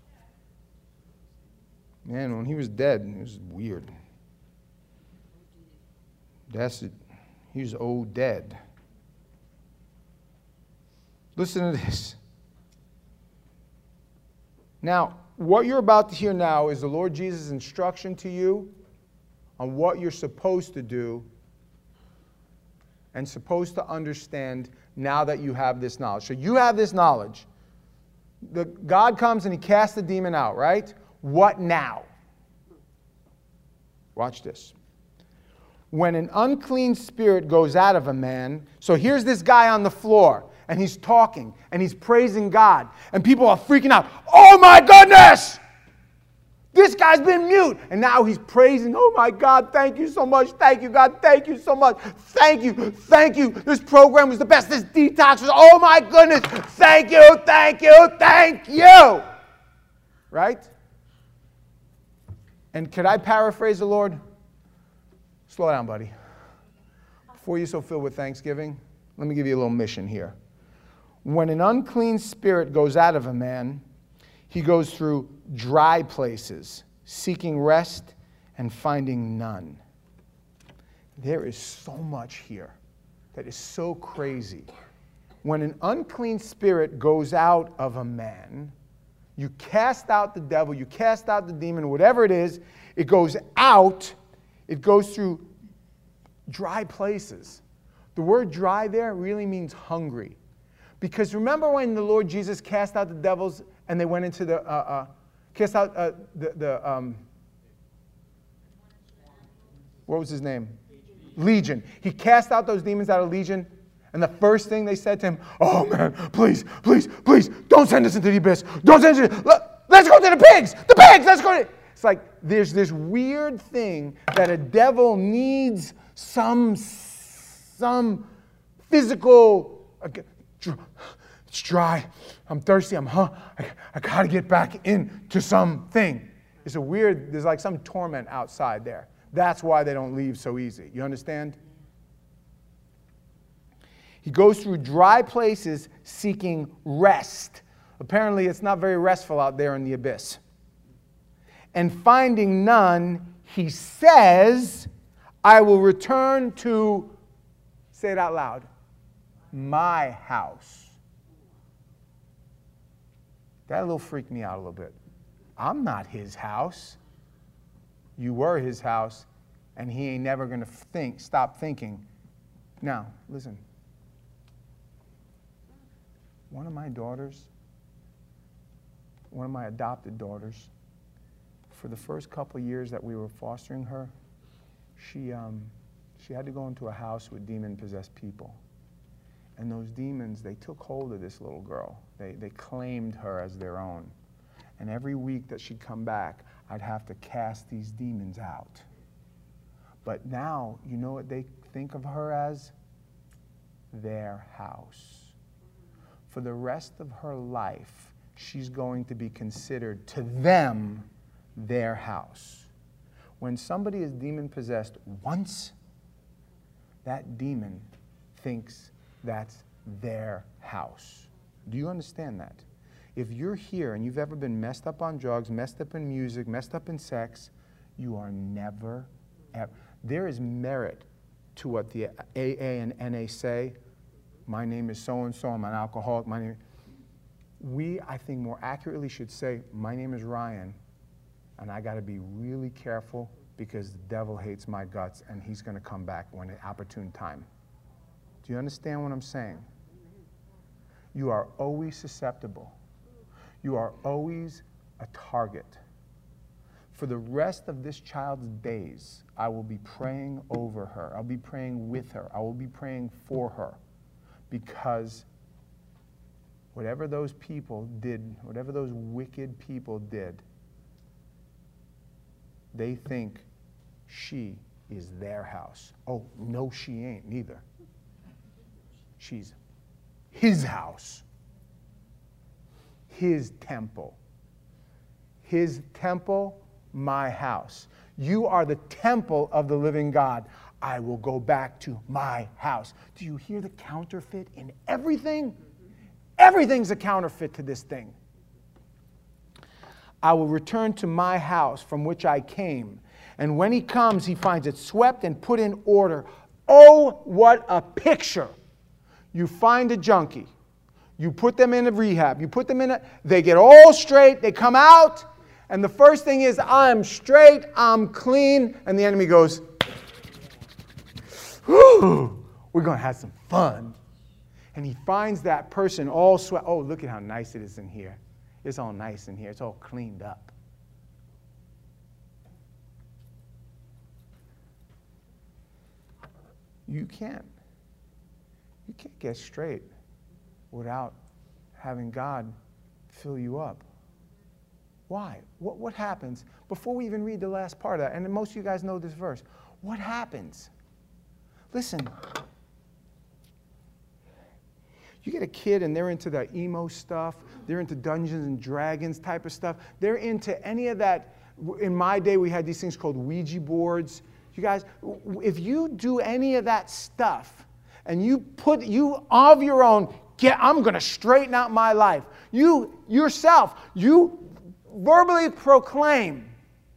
Man, when he was dead, it was weird. That's it. He was old dead. Listen to this. Now, what you're about to hear now is the Lord Jesus' instruction to you on what you're supposed to do and supposed to understand now that you have this knowledge. So you have this knowledge. The, God comes and he casts the demon out, right? What now? Watch this. When an unclean spirit goes out of a man, so here's this guy on the floor, and he's talking, and he's praising God, and people are freaking out. Oh my goodness! This guy's been mute. And now he's praising. Oh my God, thank you so much. Thank you, God. Thank you so much. Thank you. Thank you. This program was the best. This detox was, oh my goodness. Thank you. Thank you. Thank you. Right? And could I paraphrase the Lord? Slow down, buddy. Before you're so filled with thanksgiving, let me give you a little mission here. When an unclean spirit goes out of a man, he goes through dry places, seeking rest and finding none. There is so much here that is so crazy. When an unclean spirit goes out of a man, you cast out the devil, you cast out the demon, whatever it is, it goes out, it goes through dry places. The word dry there really means hungry. Because remember when the Lord Jesus cast out the devils and they went into the, uh, uh, cast out uh, the, the um, what was his name? Legion. He cast out those demons out of Legion, and the first thing they said to him, oh man, please, please, please, don't send us into the abyss. Don't send us into, let's go to the pigs. The pigs, let's go to, it's like there's this weird thing that a devil needs some, some physical, it's dry, I'm thirsty, I'm huh, I, I got to get back into something. It's a weird, there's like some torment outside there. That's why they don't leave so easy. You understand? He goes through dry places seeking rest. Apparently, it's not very restful out there in the abyss. And finding none, he says, I will return to, say it out loud, my house. That little freaked me out a little bit. I'm not his house. You were his house, and he ain't never going to think, stop thinking. Now, listen. One of my daughters, one of my adopted daughters, for the first couple of years that we were fostering her, she, um, she had to go into a house with demon-possessed people. And those demons, they took hold of this little girl. They, they claimed her as their own. And every week that she'd come back, I'd have to cast these demons out. But now, you know what they think of her as? Their house. For the rest of her life, she's going to be considered to them their house. When somebody is demon-possessed once, that demon thinks that's their house. Do you understand that? If you're here and you've ever been messed up on drugs, messed up in music, messed up in sex, you are never, ever. There is merit to what the A A and N A say. My name is so-and-so, I'm an alcoholic. My name. We, I think, more accurately should say, my name is Ryan, and I got to be really careful because the devil hates my guts, and he's going to come back when an opportune time. Do you understand what I'm saying? You are always susceptible. You are always a target. For the rest of this child's days, I will be praying over her. I'll be praying with her. I will be praying for her. Because whatever those people did, whatever those wicked people did, they think she is their house. Oh, no, she ain't neither. She's his house. His temple. His temple, my house. You are the temple of the living God. I will go back to my house. Do you hear the counterfeit in everything? Everything's a counterfeit to this thing. I will return to my house from which I came. And when he comes, he finds it swept and put in order. Oh, what a picture. You find a junkie. You put them in a rehab. You put them in a, they get all straight. They come out. And the first thing is, I'm straight. I'm clean. And the enemy goes, whew, we're going to have some fun. And he finds that person all sweat. Oh, look at how nice it is in here. It's all nice in here. It's all cleaned up. You can't. You can't get straight without having God fill you up. Why? What, what happens? Before we even read the last part of that, and most of you guys know this verse, what happens? Listen. You get a kid and they're into that emo stuff. They're into Dungeons and Dragons type of stuff. They're into any of that. In my day, we had these things called Ouija boards. You guys, if you do any of that stuff and you put, you of your own, get, I'm going to straighten out my life. You yourself, you verbally proclaim,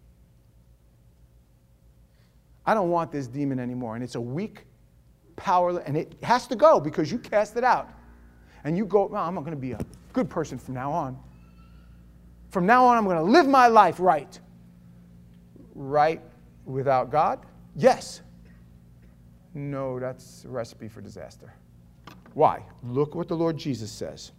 I don't want this demon anymore. And it's a weak, powerless, and it has to go because you cast it out. And you go, well, I'm not going to be a good person from now on. From now on, I'm going to live my life right. Right without God? Yes. No, that's a recipe for disaster. Why? Look what the Lord Jesus says.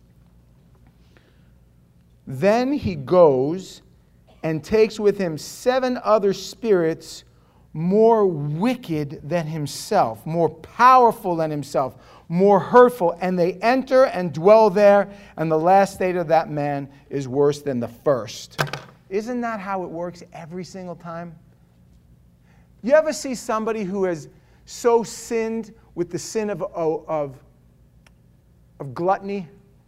Then he goes and takes with him seven other spirits more wicked than himself, more powerful than himself, more hurtful, and they enter and dwell there, and the last state of that man is worse than the first. Isn't that how it works every single time? You ever see somebody who has so sinned with the sin of, of, of gluttony?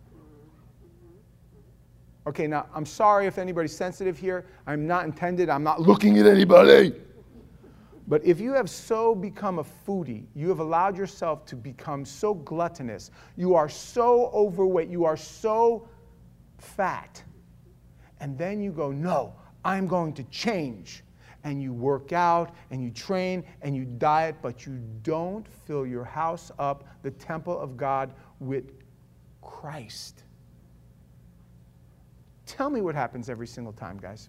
Okay, now, I'm sorry if anybody's sensitive here. I'm not intended. I'm not looking at anybody. But if you have so become a foodie, you have allowed yourself to become so gluttonous, you are so overweight, you are so fat, and then you go, no, I'm going to change. And you work out, and you train, and you diet, but you don't fill your house up, the temple of God, with Christ. Tell me what happens every single time, guys.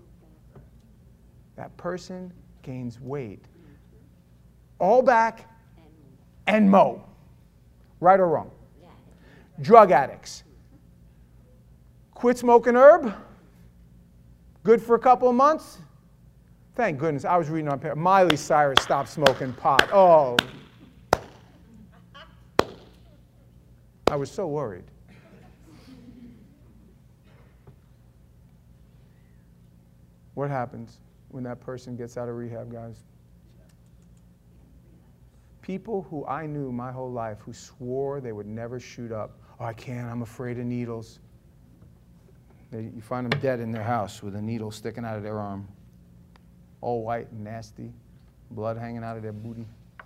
That person gains weight. All back and mo. Right or wrong? Drug addicts. Quit smoking herb. Good for a couple of months. Thank goodness. I was reading on paper. Miley Cyrus stopped smoking pot. Oh. I was so worried. What happens when that person gets out of rehab, guys? People who I knew my whole life who swore they would never shoot up. Oh, I can't. I'm afraid of needles. They, you find them dead in their house with a needle sticking out of their arm. All white and nasty. Blood hanging out of their booty.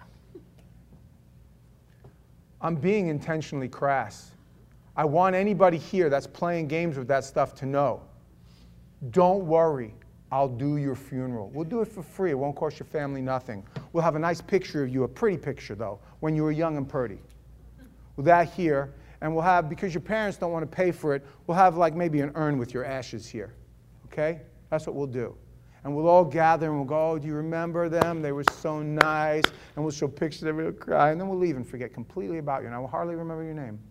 I'm being intentionally crass. I want anybody here that's playing games with that stuff to know. Don't worry. I'll do your funeral. We'll do it for free. It won't cost your family nothing. We'll have a nice picture of you, a pretty picture, though, when you were young and pretty. With that here, and we'll have, because your parents don't want to pay for it, we'll have like maybe an urn with your ashes here. Okay? That's what we'll do. And we'll all gather and we'll go, oh, do you remember them? They were so nice. And we'll show pictures, everybody will cry, and then we'll leave and forget completely about you. And I will hardly remember your name.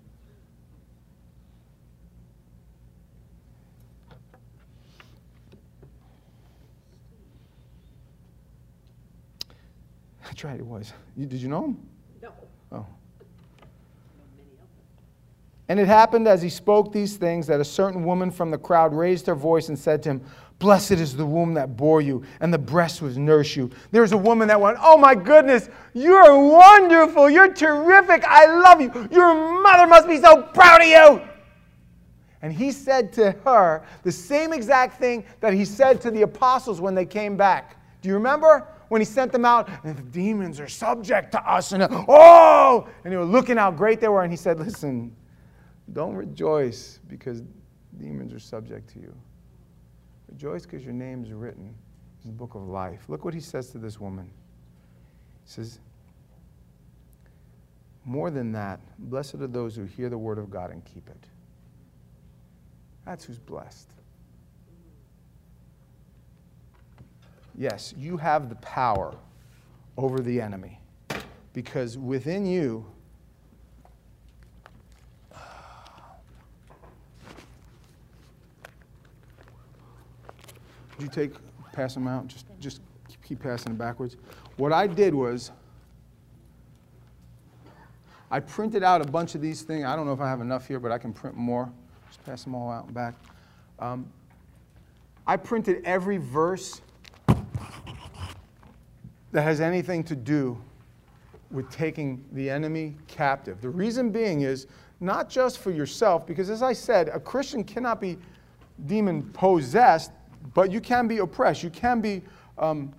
That's right, it was. You, did you know him? No. Oh. And it happened as he spoke these things that a certain woman from the crowd raised her voice and said to him, "Blessed is the womb that bore you and the breast which nourished you." There's a woman that went, "Oh my goodness, you're wonderful. You're terrific. I love you. Your mother must be so proud of you." And he said to her the same exact thing that he said to the apostles when they came back. Do you remember? When he sent them out, and the demons are subject to us. And oh! And they were looking how great they were. And he said, listen, don't rejoice because demons are subject to you. Rejoice because your name is written in the book of life. Look what he says to this woman. He says, more than that, blessed are those who hear the word of God and keep it. That's who's blessed. Yes, you have the power over the enemy because within you, you take, pass them out, just, just keep passing them backwards. What I did was, I printed out a bunch of these things. I don't know if I have enough here, but I can print more. Just pass them all out and back. Um, I printed every verse that has anything to do with taking the enemy captive. The reason being is not just for yourself, because as I said, a Christian cannot be demon possessed, but you can be oppressed. You can be, um,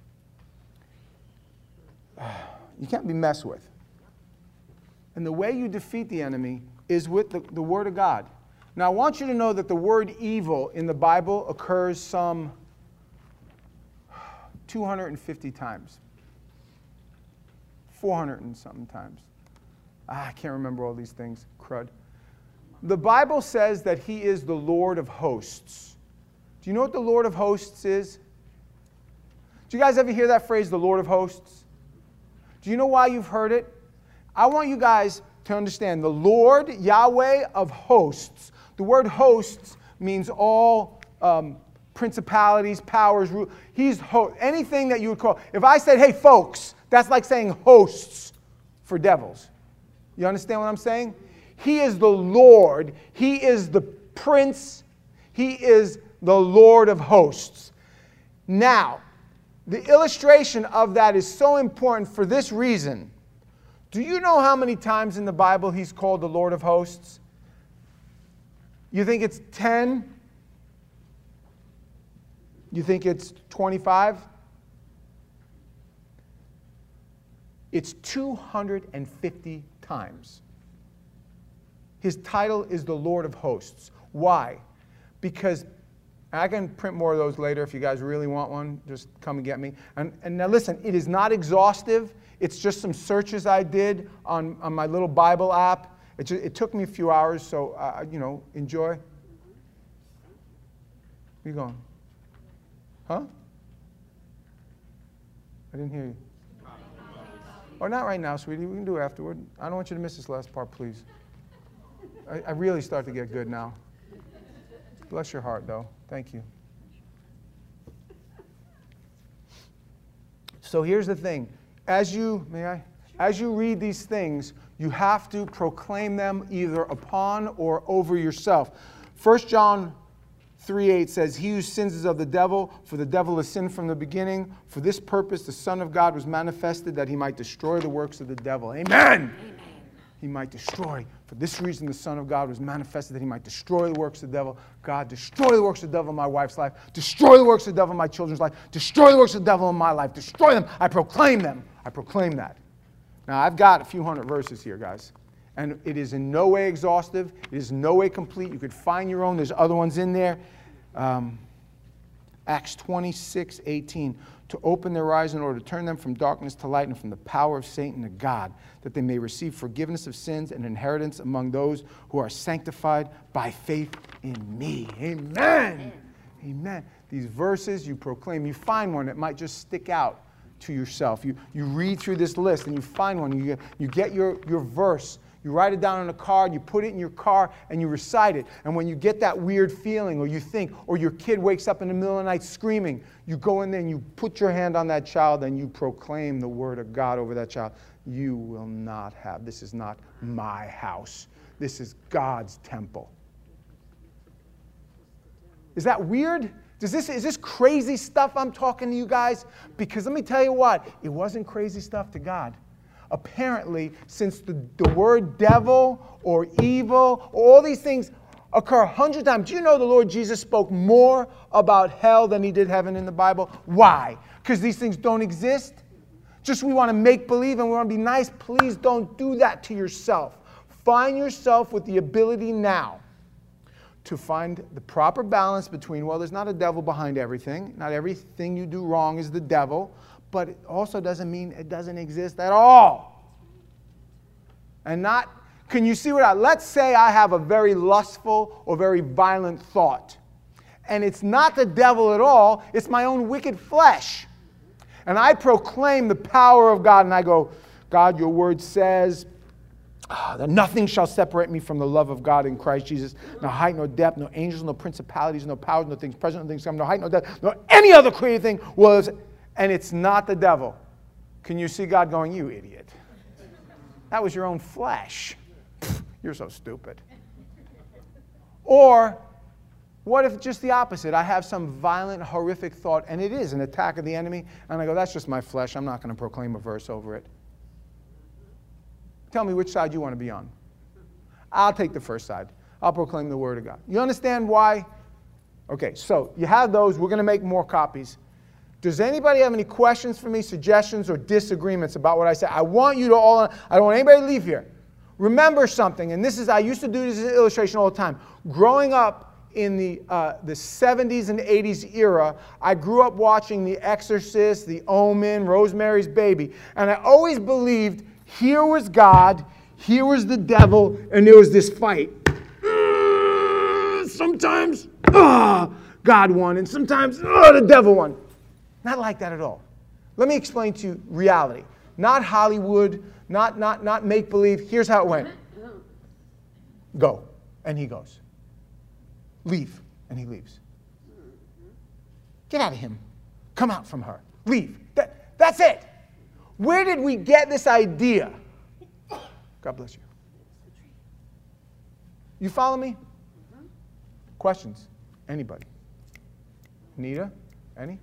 you can't be messed with. And the way you defeat the enemy is with the, the Word of God. Now, I want you to know that the word evil in the Bible occurs some two hundred fifty times. four hundred and something times. Ah, I can't remember all these things. Crud. The Bible says that he is the Lord of hosts. Do you know what the Lord of hosts is? Do you guys ever hear that phrase, the Lord of hosts? Do you know why you've heard it? I want you guys to understand the Lord, Yahweh of hosts. The word hosts means all um, principalities, powers. He's ho- anything that you would call. If I said, hey, folks, that's like saying hosts for devils. You understand what I'm saying? He is the Lord. He is the Prince. He is the Lord of hosts. Now, the illustration of that is so important for this reason. Do you know how many times in the Bible he's called the Lord of hosts? You think it's ten? You think it's twenty-five? It's two hundred fifty times. His title is the Lord of hosts. Why? Because I can print more of those later if you guys really want one. Just come and get me. And, and now listen, it is not exhaustive. It's just some searches I did on, on my little Bible app. It, just, it took me a few hours, so, uh, you know, enjoy. Where you going? Huh? I didn't hear you. Or not right now, sweetie. We can do it afterward. I don't want you to miss this last part, please. I, I really start to get good now. Bless your heart, though. Thank you. So here's the thing. As you, may I? As you read these things, you have to proclaim them either upon or over yourself. First John three eight says, he who sins is of the devil, for the devil has sinned from the beginning. For this purpose the Son of God was manifested, that he might destroy the works of the devil. Amen. Amen. He might destroy. For this reason the Son of God was manifested, that he might destroy the works of the devil. God, destroy the works of the devil in my wife's life. Destroy the works of the devil in my children's life. Destroy the works of the devil in my life. Destroy them. I proclaim them. I proclaim that. Now, I've got a few hundred verses here, guys. And it is in no way exhaustive. It is in no way complete. You could find your own. There's other ones in there. Um, Acts twenty-six eighteen. To open their eyes in order to turn them from darkness to light and from the power of Satan to God, that they may receive forgiveness of sins and inheritance among those who are sanctified by faith in me. Amen. Amen. Amen. These verses you proclaim. You find one that might just stick out to yourself. You, you read through this list and you find one. You get, you get your, your verse. You write it down on a card, you put it in your car, and you recite it. And when you get that weird feeling, or you think, or your kid wakes up in the middle of the night screaming, you go in there and you put your hand on that child and you proclaim the word of God over that child. You will not have, this is not my house. This is God's temple. Is that weird? Does this, is this crazy stuff I'm talking to you guys? Because let me tell you what, it wasn't crazy stuff to God. Apparently, since the, the word devil or evil, or all these things occur a hundred times, do you know the Lord Jesus spoke more about hell than he did heaven in the Bible? Why? Because these things don't exist? Just we want to make believe and we want to be nice? Please don't do that to yourself. Find yourself with the ability now to find the proper balance between, well, there's not a devil behind everything. Not everything you do wrong is the devil. But it also doesn't mean it doesn't exist at all. And not, can you see what I, let's say I have a very lustful or very violent thought. And it's not the devil at all, it's my own wicked flesh. And I proclaim the power of God and I go, God, your word says ah, that nothing shall separate me from the love of God in Christ Jesus. No height, no depth, no angels, no principalities, no powers, no things present, no things coming, no height, no depth, no any other created thing was. And it's not the devil. Can you see God going, you idiot? That was your own flesh. Pfft, you're so stupid. Or what if just the opposite? I have some violent, horrific thought, and it is an attack of the enemy, and I go, that's just my flesh. I'm not going to proclaim a verse over it. Tell me which side you want to be on. I'll take the first side. I'll proclaim the word of God. You understand why? Okay, so you have those. We're going to make more copies. Does anybody have any questions for me, suggestions, or disagreements about what I said? I want you to all, I don't want anybody to leave here. Remember something, and this is, I used to do this illustration all the time. Growing up in the, uh, the seventies and eighties era, I grew up watching The Exorcist, The Omen, Rosemary's Baby, and I always believed here was God, here was the devil, and there was this fight. Uh, sometimes uh, God won, and sometimes uh, the devil won. Not like that at all. Let me explain to you reality. Not Hollywood, not, not, not make-believe. Here's how it went. Go. And he goes. Leave. And he leaves. Get out of him. Come out from her. Leave. That, that's it. Where did we get this idea? God bless you. You follow me? Questions? Anybody? Anita? Any?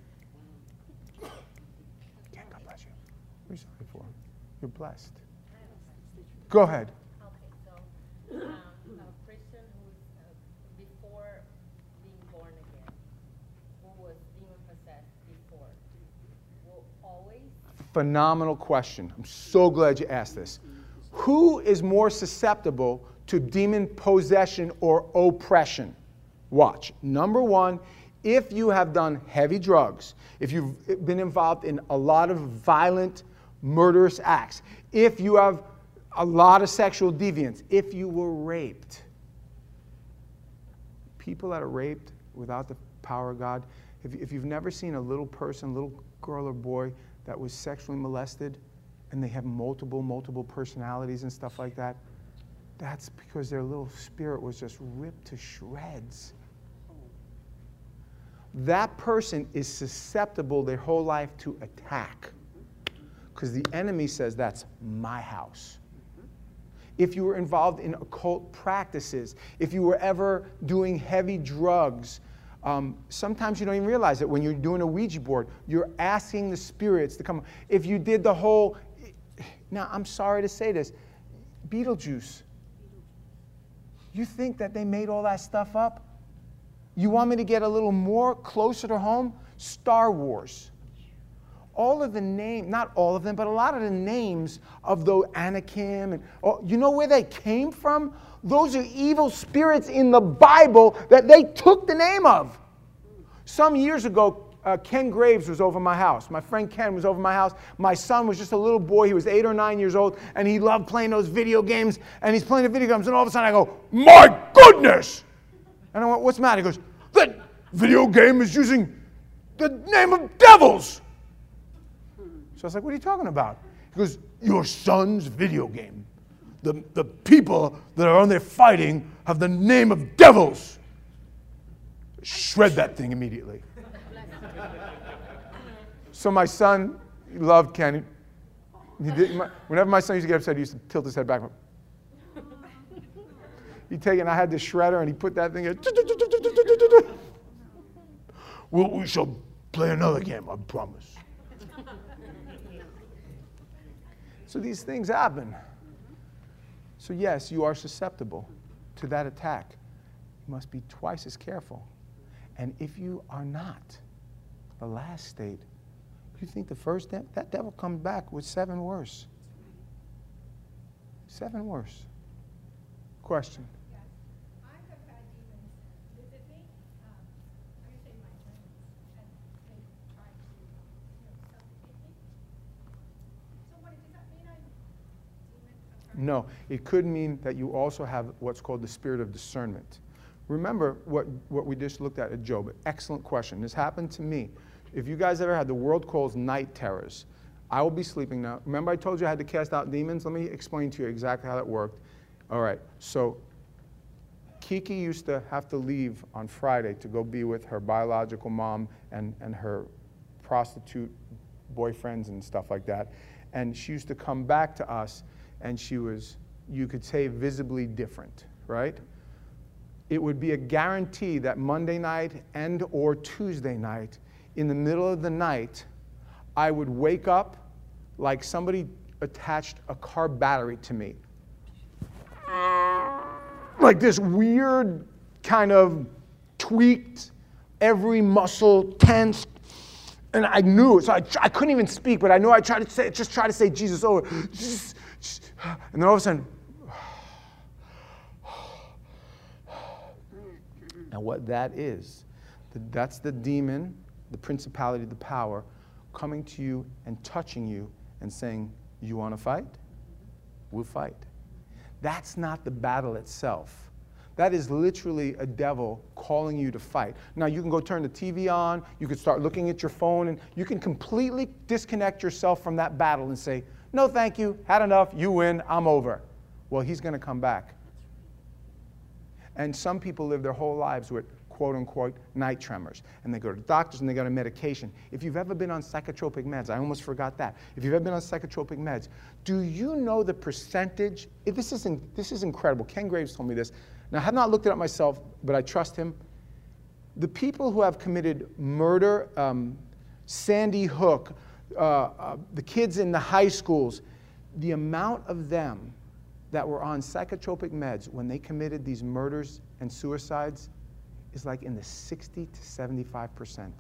What are you sorry for? You're blessed. Go ahead. Okay, so um, a Christian who is uh, before being born again, who was demon possessed before, will always. Phenomenal question. I'm so glad you asked this. Who is more susceptible to demon possession or oppression? Watch. Number one, if you have done heavy drugs, if you've been involved in a lot of violent, murderous acts, if you have a lot of sexual deviance, if you were raped. People that are raped without the power of God, if, if you've never seen a little person, little girl or boy that was sexually molested and they have multiple, multiple personalities and stuff like that, that's because their little spirit was just ripped to shreds. That person is susceptible their whole life to attack. Because the enemy says, that's my house. If you were involved in occult practices, if you were ever doing heavy drugs, um, sometimes you don't even realize it. When you're doing a Ouija board, you're asking the spirits to come. If you did the whole, now I'm sorry to say this, Beetlejuice, you think that they made all that stuff up? You want me to get a little more closer to home? Star Wars. All of the names, not all of them, but a lot of the names of the Anakim, and oh, you know where they came from? Those are evil spirits in the Bible that they took the name of. Some years ago, uh, Ken Graves was over my house. My friend Ken was over my house. My son was just a little boy. He was eight or nine years old, and he loved playing those video games, and he's playing the video games, and all of a sudden I go, my goodness! And I went, what's the matter? He goes, that video game is using the name of devils. So I was like, what are you talking about? He goes, your son's video game. the, the people that are on there fighting have the name of devils. Shred that thing immediately. So my son, he loved Kenny. He did, my, whenever my son used to get upset, he used to tilt his head back. He'd take it, and I had the shredder, and he put that thing in. Well, we shall play another game, I promise. So these things happen. So yes, you are susceptible to that attack. You must be twice as careful. And if you are not, the last state, you think the first, de- that devil comes back with seven worse. Seven worse. Question. Yes. I have had demons visit me. Um, I say my dreams, and they try to, you know, suffocate me. So what does that mean? I'm demon? No, it could mean that you also have what's called the spirit of discernment. Remember what, what we just looked at at Job. Excellent question. This happened to me. If you guys ever had the world calls night terrors, I will be sleeping now. Remember I told you I had to cast out demons? Let me explain to you exactly how that worked. All right, so Kiki used to have to leave on Friday to go be with her biological mom and, and her prostitute boyfriends and stuff like that. And she used to come back to us, and she was, you could say, visibly different, right? It would be a guarantee that Monday night and or Tuesday night, in the middle of the night, I would wake up like somebody attached a car battery to me. Like this weird kind of tweaked, every muscle tensed. And I knew it, so I, I couldn't even speak, but I knew I tried to say, just try to say Jesus over. And then all of a sudden, and what that is, that's the demon, the principality, the power, coming to you and touching you and saying, you want to fight? We'll fight. That's not the battle itself. That is literally a devil calling you to fight. Now, you can go turn the T V on, you can start looking at your phone, and you can completely disconnect yourself from that battle and say, no, thank you, had enough, you win, I'm over. Well, he's going to come back. And some people live their whole lives with quote-unquote night tremors. And they go to doctors and they go to medication. If you've ever been on psychotropic meds, I almost forgot that. If you've ever been on psychotropic meds, do you know the percentage? If this, is in, this is incredible. Ken Graves told me this. Now, I have not looked it up myself, but I trust him. The people who have committed murder, um, Sandy Hook, uh, uh, the kids in the high schools, the amount of them that were on psychotropic meds when they committed these murders and suicides is like in the sixty to seventy-five percent.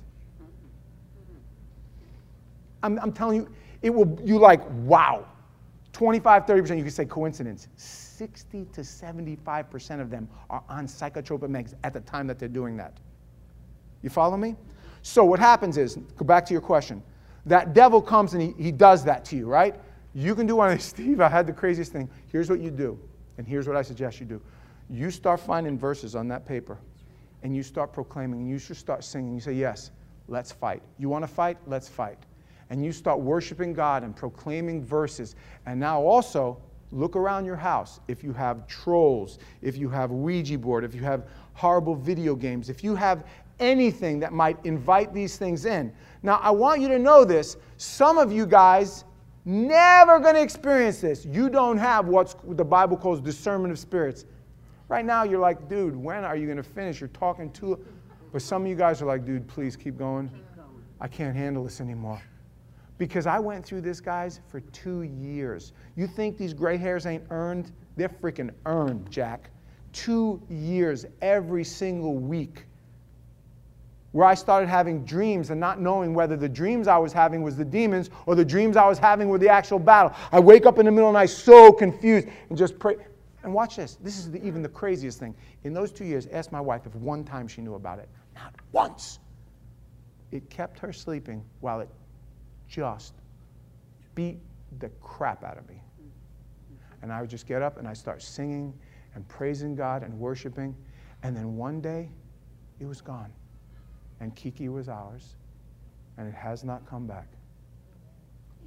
I'm, I'm telling you, it will, you like, wow. twenty-five, thirty percent, you could say coincidence. sixty to seventy-five percent of them are on psychotropic meds at the time that they're doing that. You follow me? So what happens is, go back to your question, that devil comes and he, he does that to you, right? You can do one of these, Steve, I had the craziest thing. Here's what you do, and here's what I suggest you do. You start finding verses on that paper, and you start proclaiming, and you should start singing. You say, yes, let's fight. You want to fight? Let's fight. And you start worshiping God and proclaiming verses. And now also, look around your house. If you have trolls, if you have Ouija board, if you have horrible video games, if you have anything that might invite these things in. Now, I want you to know this. Some of you guys never going to experience this. You don't have what the Bible calls discernment of spirits. Right now, you're like, dude, when are you going to finish? You're talking too... But some of you guys are like, dude, please keep going. I can't handle this anymore. Because I went through this, guys, for two years. You think these gray hairs ain't earned? They're freaking earned, Jack. Two years, every single week. Where I started having dreams and not knowing whether the dreams I was having was the demons or the dreams I was having were the actual battle. I wake up in the middle of the night so confused and just pray. And watch this. This is the, even the craziest thing. In those two years, ask my wife if one time she knew about it. Not once. It kept her sleeping while it just beat the crap out of me. And I would just get up and I start singing and praising God and worshiping. And then one day, it was gone. And Kiki was ours. And it has not come back. Amen.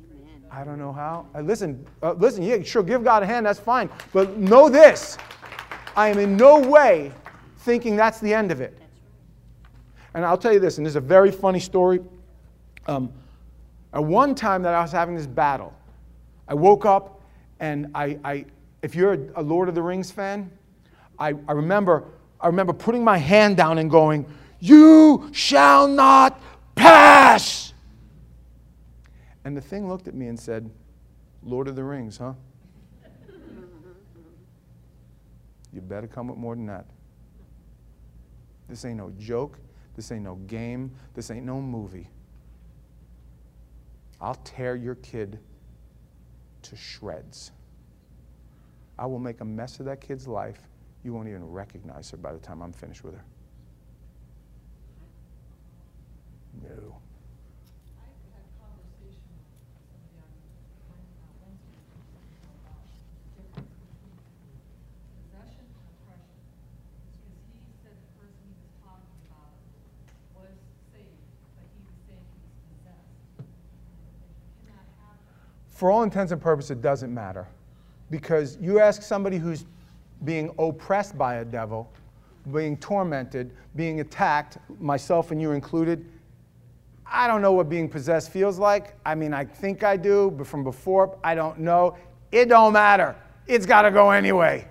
I don't know how. Uh, listen, uh, listen, yeah, sure, give God a hand, that's fine. But know this, I am in no way thinking that's the end of it. And I'll tell you this, and this is a very funny story. Um, at one time that I was having this battle, I woke up and I, I if you're a Lord of the Rings fan, I, I remember I remember putting my hand down and going, "You shall not pass." And the thing looked at me and said, "Lord of the Rings, huh? You better come with more than that. This ain't no joke. This ain't no game. This ain't no movie. I'll tear your kid to shreds. I will make a mess of that kid's life. You won't even recognize her by the time I'm finished with her." No. For all intents and purposes, it doesn't matter. Because you ask somebody who's being oppressed by a devil, being tormented, being attacked, myself and you included, I don't know what being possessed feels like. I mean, I think I do, but from before, I don't know. It don't matter. It's got to go anyway.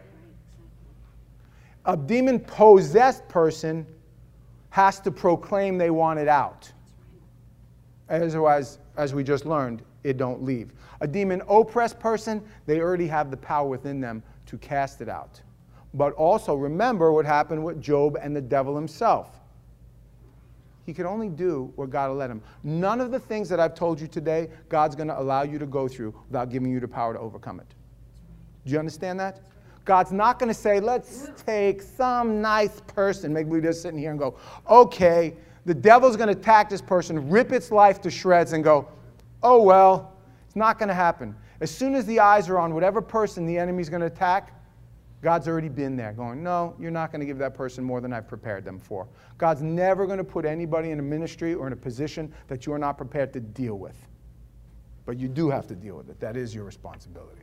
A demon-possessed person has to proclaim they want it out. Otherwise, as we just learned, it don't leave. A demon-oppressed person, they already have the power within them to cast it out. But also remember what happened with Job and the devil himself. He could only do what God will let him. None of the things that I've told you today, God's going to allow you to go through without giving you the power to overcome it. Do you understand that? God's not going to say, let's take some nice person, maybe we're just sitting here and go, okay, the devil's going to attack this person, rip its life to shreds and go, oh well, it's not going to happen. As soon as the eyes are on whatever person the enemy's going to attack, God's already been there going, no, you're not going to give that person more than I've prepared them for. God's never going to put anybody in a ministry or in a position that you're not prepared to deal with. But you do have to deal with it. That is your responsibility.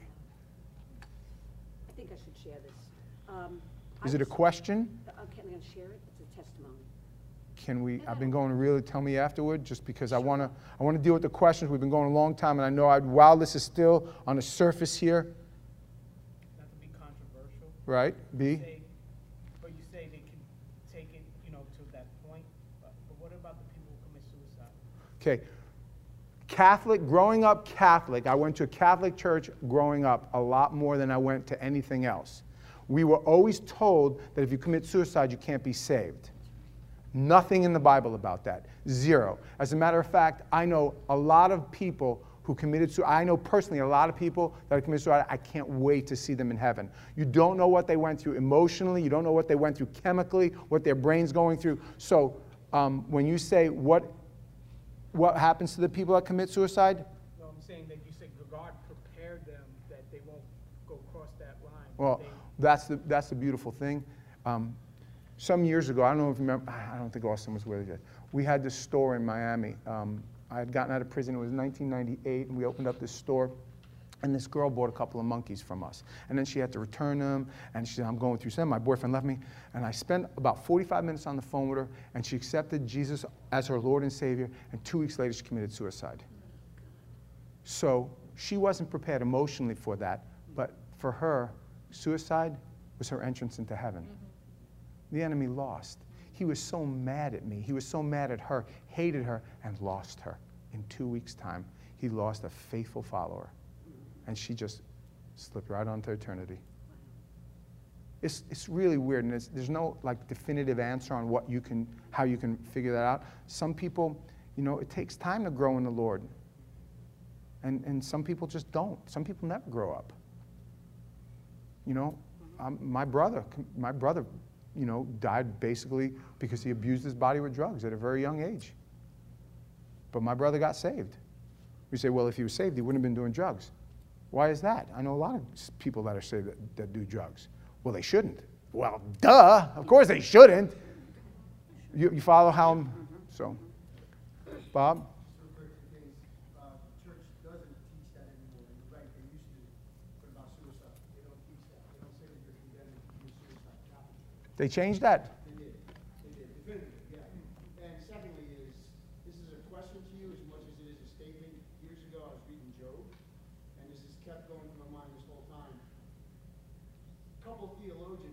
I think I should share this. Um, Is it a question? Okay, I'm going to share it. It's a testimony. Can we, I've been going to really tell me afterward, just because I want to I want to deal with the questions. We've been going a long time, and I know I'd, while this is still on the surface here. Not to be controversial. Right, B? Say, but you say they can take it, you know, to that point. But, but what about the people who commit suicide? Okay. Catholic, growing up Catholic, I went to a Catholic church growing up a lot more than I went to anything else. We were always told that if you commit suicide, you can't be saved. Nothing in the Bible about that. Zero. As a matter of fact, I know a lot of people who committed suicide. I know personally a lot of people that have committed suicide. I can't wait to see them in heaven. You don't know what they went through emotionally. You don't know what they went through chemically, what their brain's going through. So um, when you say what, what happens to the people that commit suicide? No, I'm saying that you said God prepared them that they won't go across that line. Well, they, that's the, that's the beautiful thing. Um, Some years ago, I don't know if you remember, I don't think Austin was with us yet. We had this store in Miami. Um, I had gotten out of prison, it was nineteen ninety-eight, and we opened up this store, and this girl bought a couple of monkeys from us. And then she had to return them, and she said, I'm going through something. My boyfriend left me, and I spent about forty-five minutes on the phone with her, and she accepted Jesus as her Lord and Savior, and two weeks later, she committed suicide. So she wasn't prepared emotionally for that, but for her, suicide was her entrance into heaven. The enemy lost. He was so mad at me. He was so mad at her, hated her, and lost her. In two weeks' time, he lost a faithful follower. And she just slipped right onto eternity. It's, it's really weird, and it's, there's no like definitive answer on what you can, how you can figure that out. Some people, you know, it takes time to grow in the Lord. And, and some people just don't. Some people never grow up. You know, um, my brother, my brother, you know, died basically because he abused his body with drugs at a very young age. But my brother got saved. We say, well, if he was saved, he wouldn't have been doing drugs. Why is that? I know a lot of people that are saved that, that do drugs. Well, they shouldn't. Well, duh, of course they shouldn't. You, you follow how I'm, so. Bob? So, for today's uh, church doesn't teach that They changed that? They did, they did, definitively, yeah. And secondly is, this is a question to you as much as it is a statement. Years ago, I was reading Job, and this has kept going through my mind this whole time. A couple theologians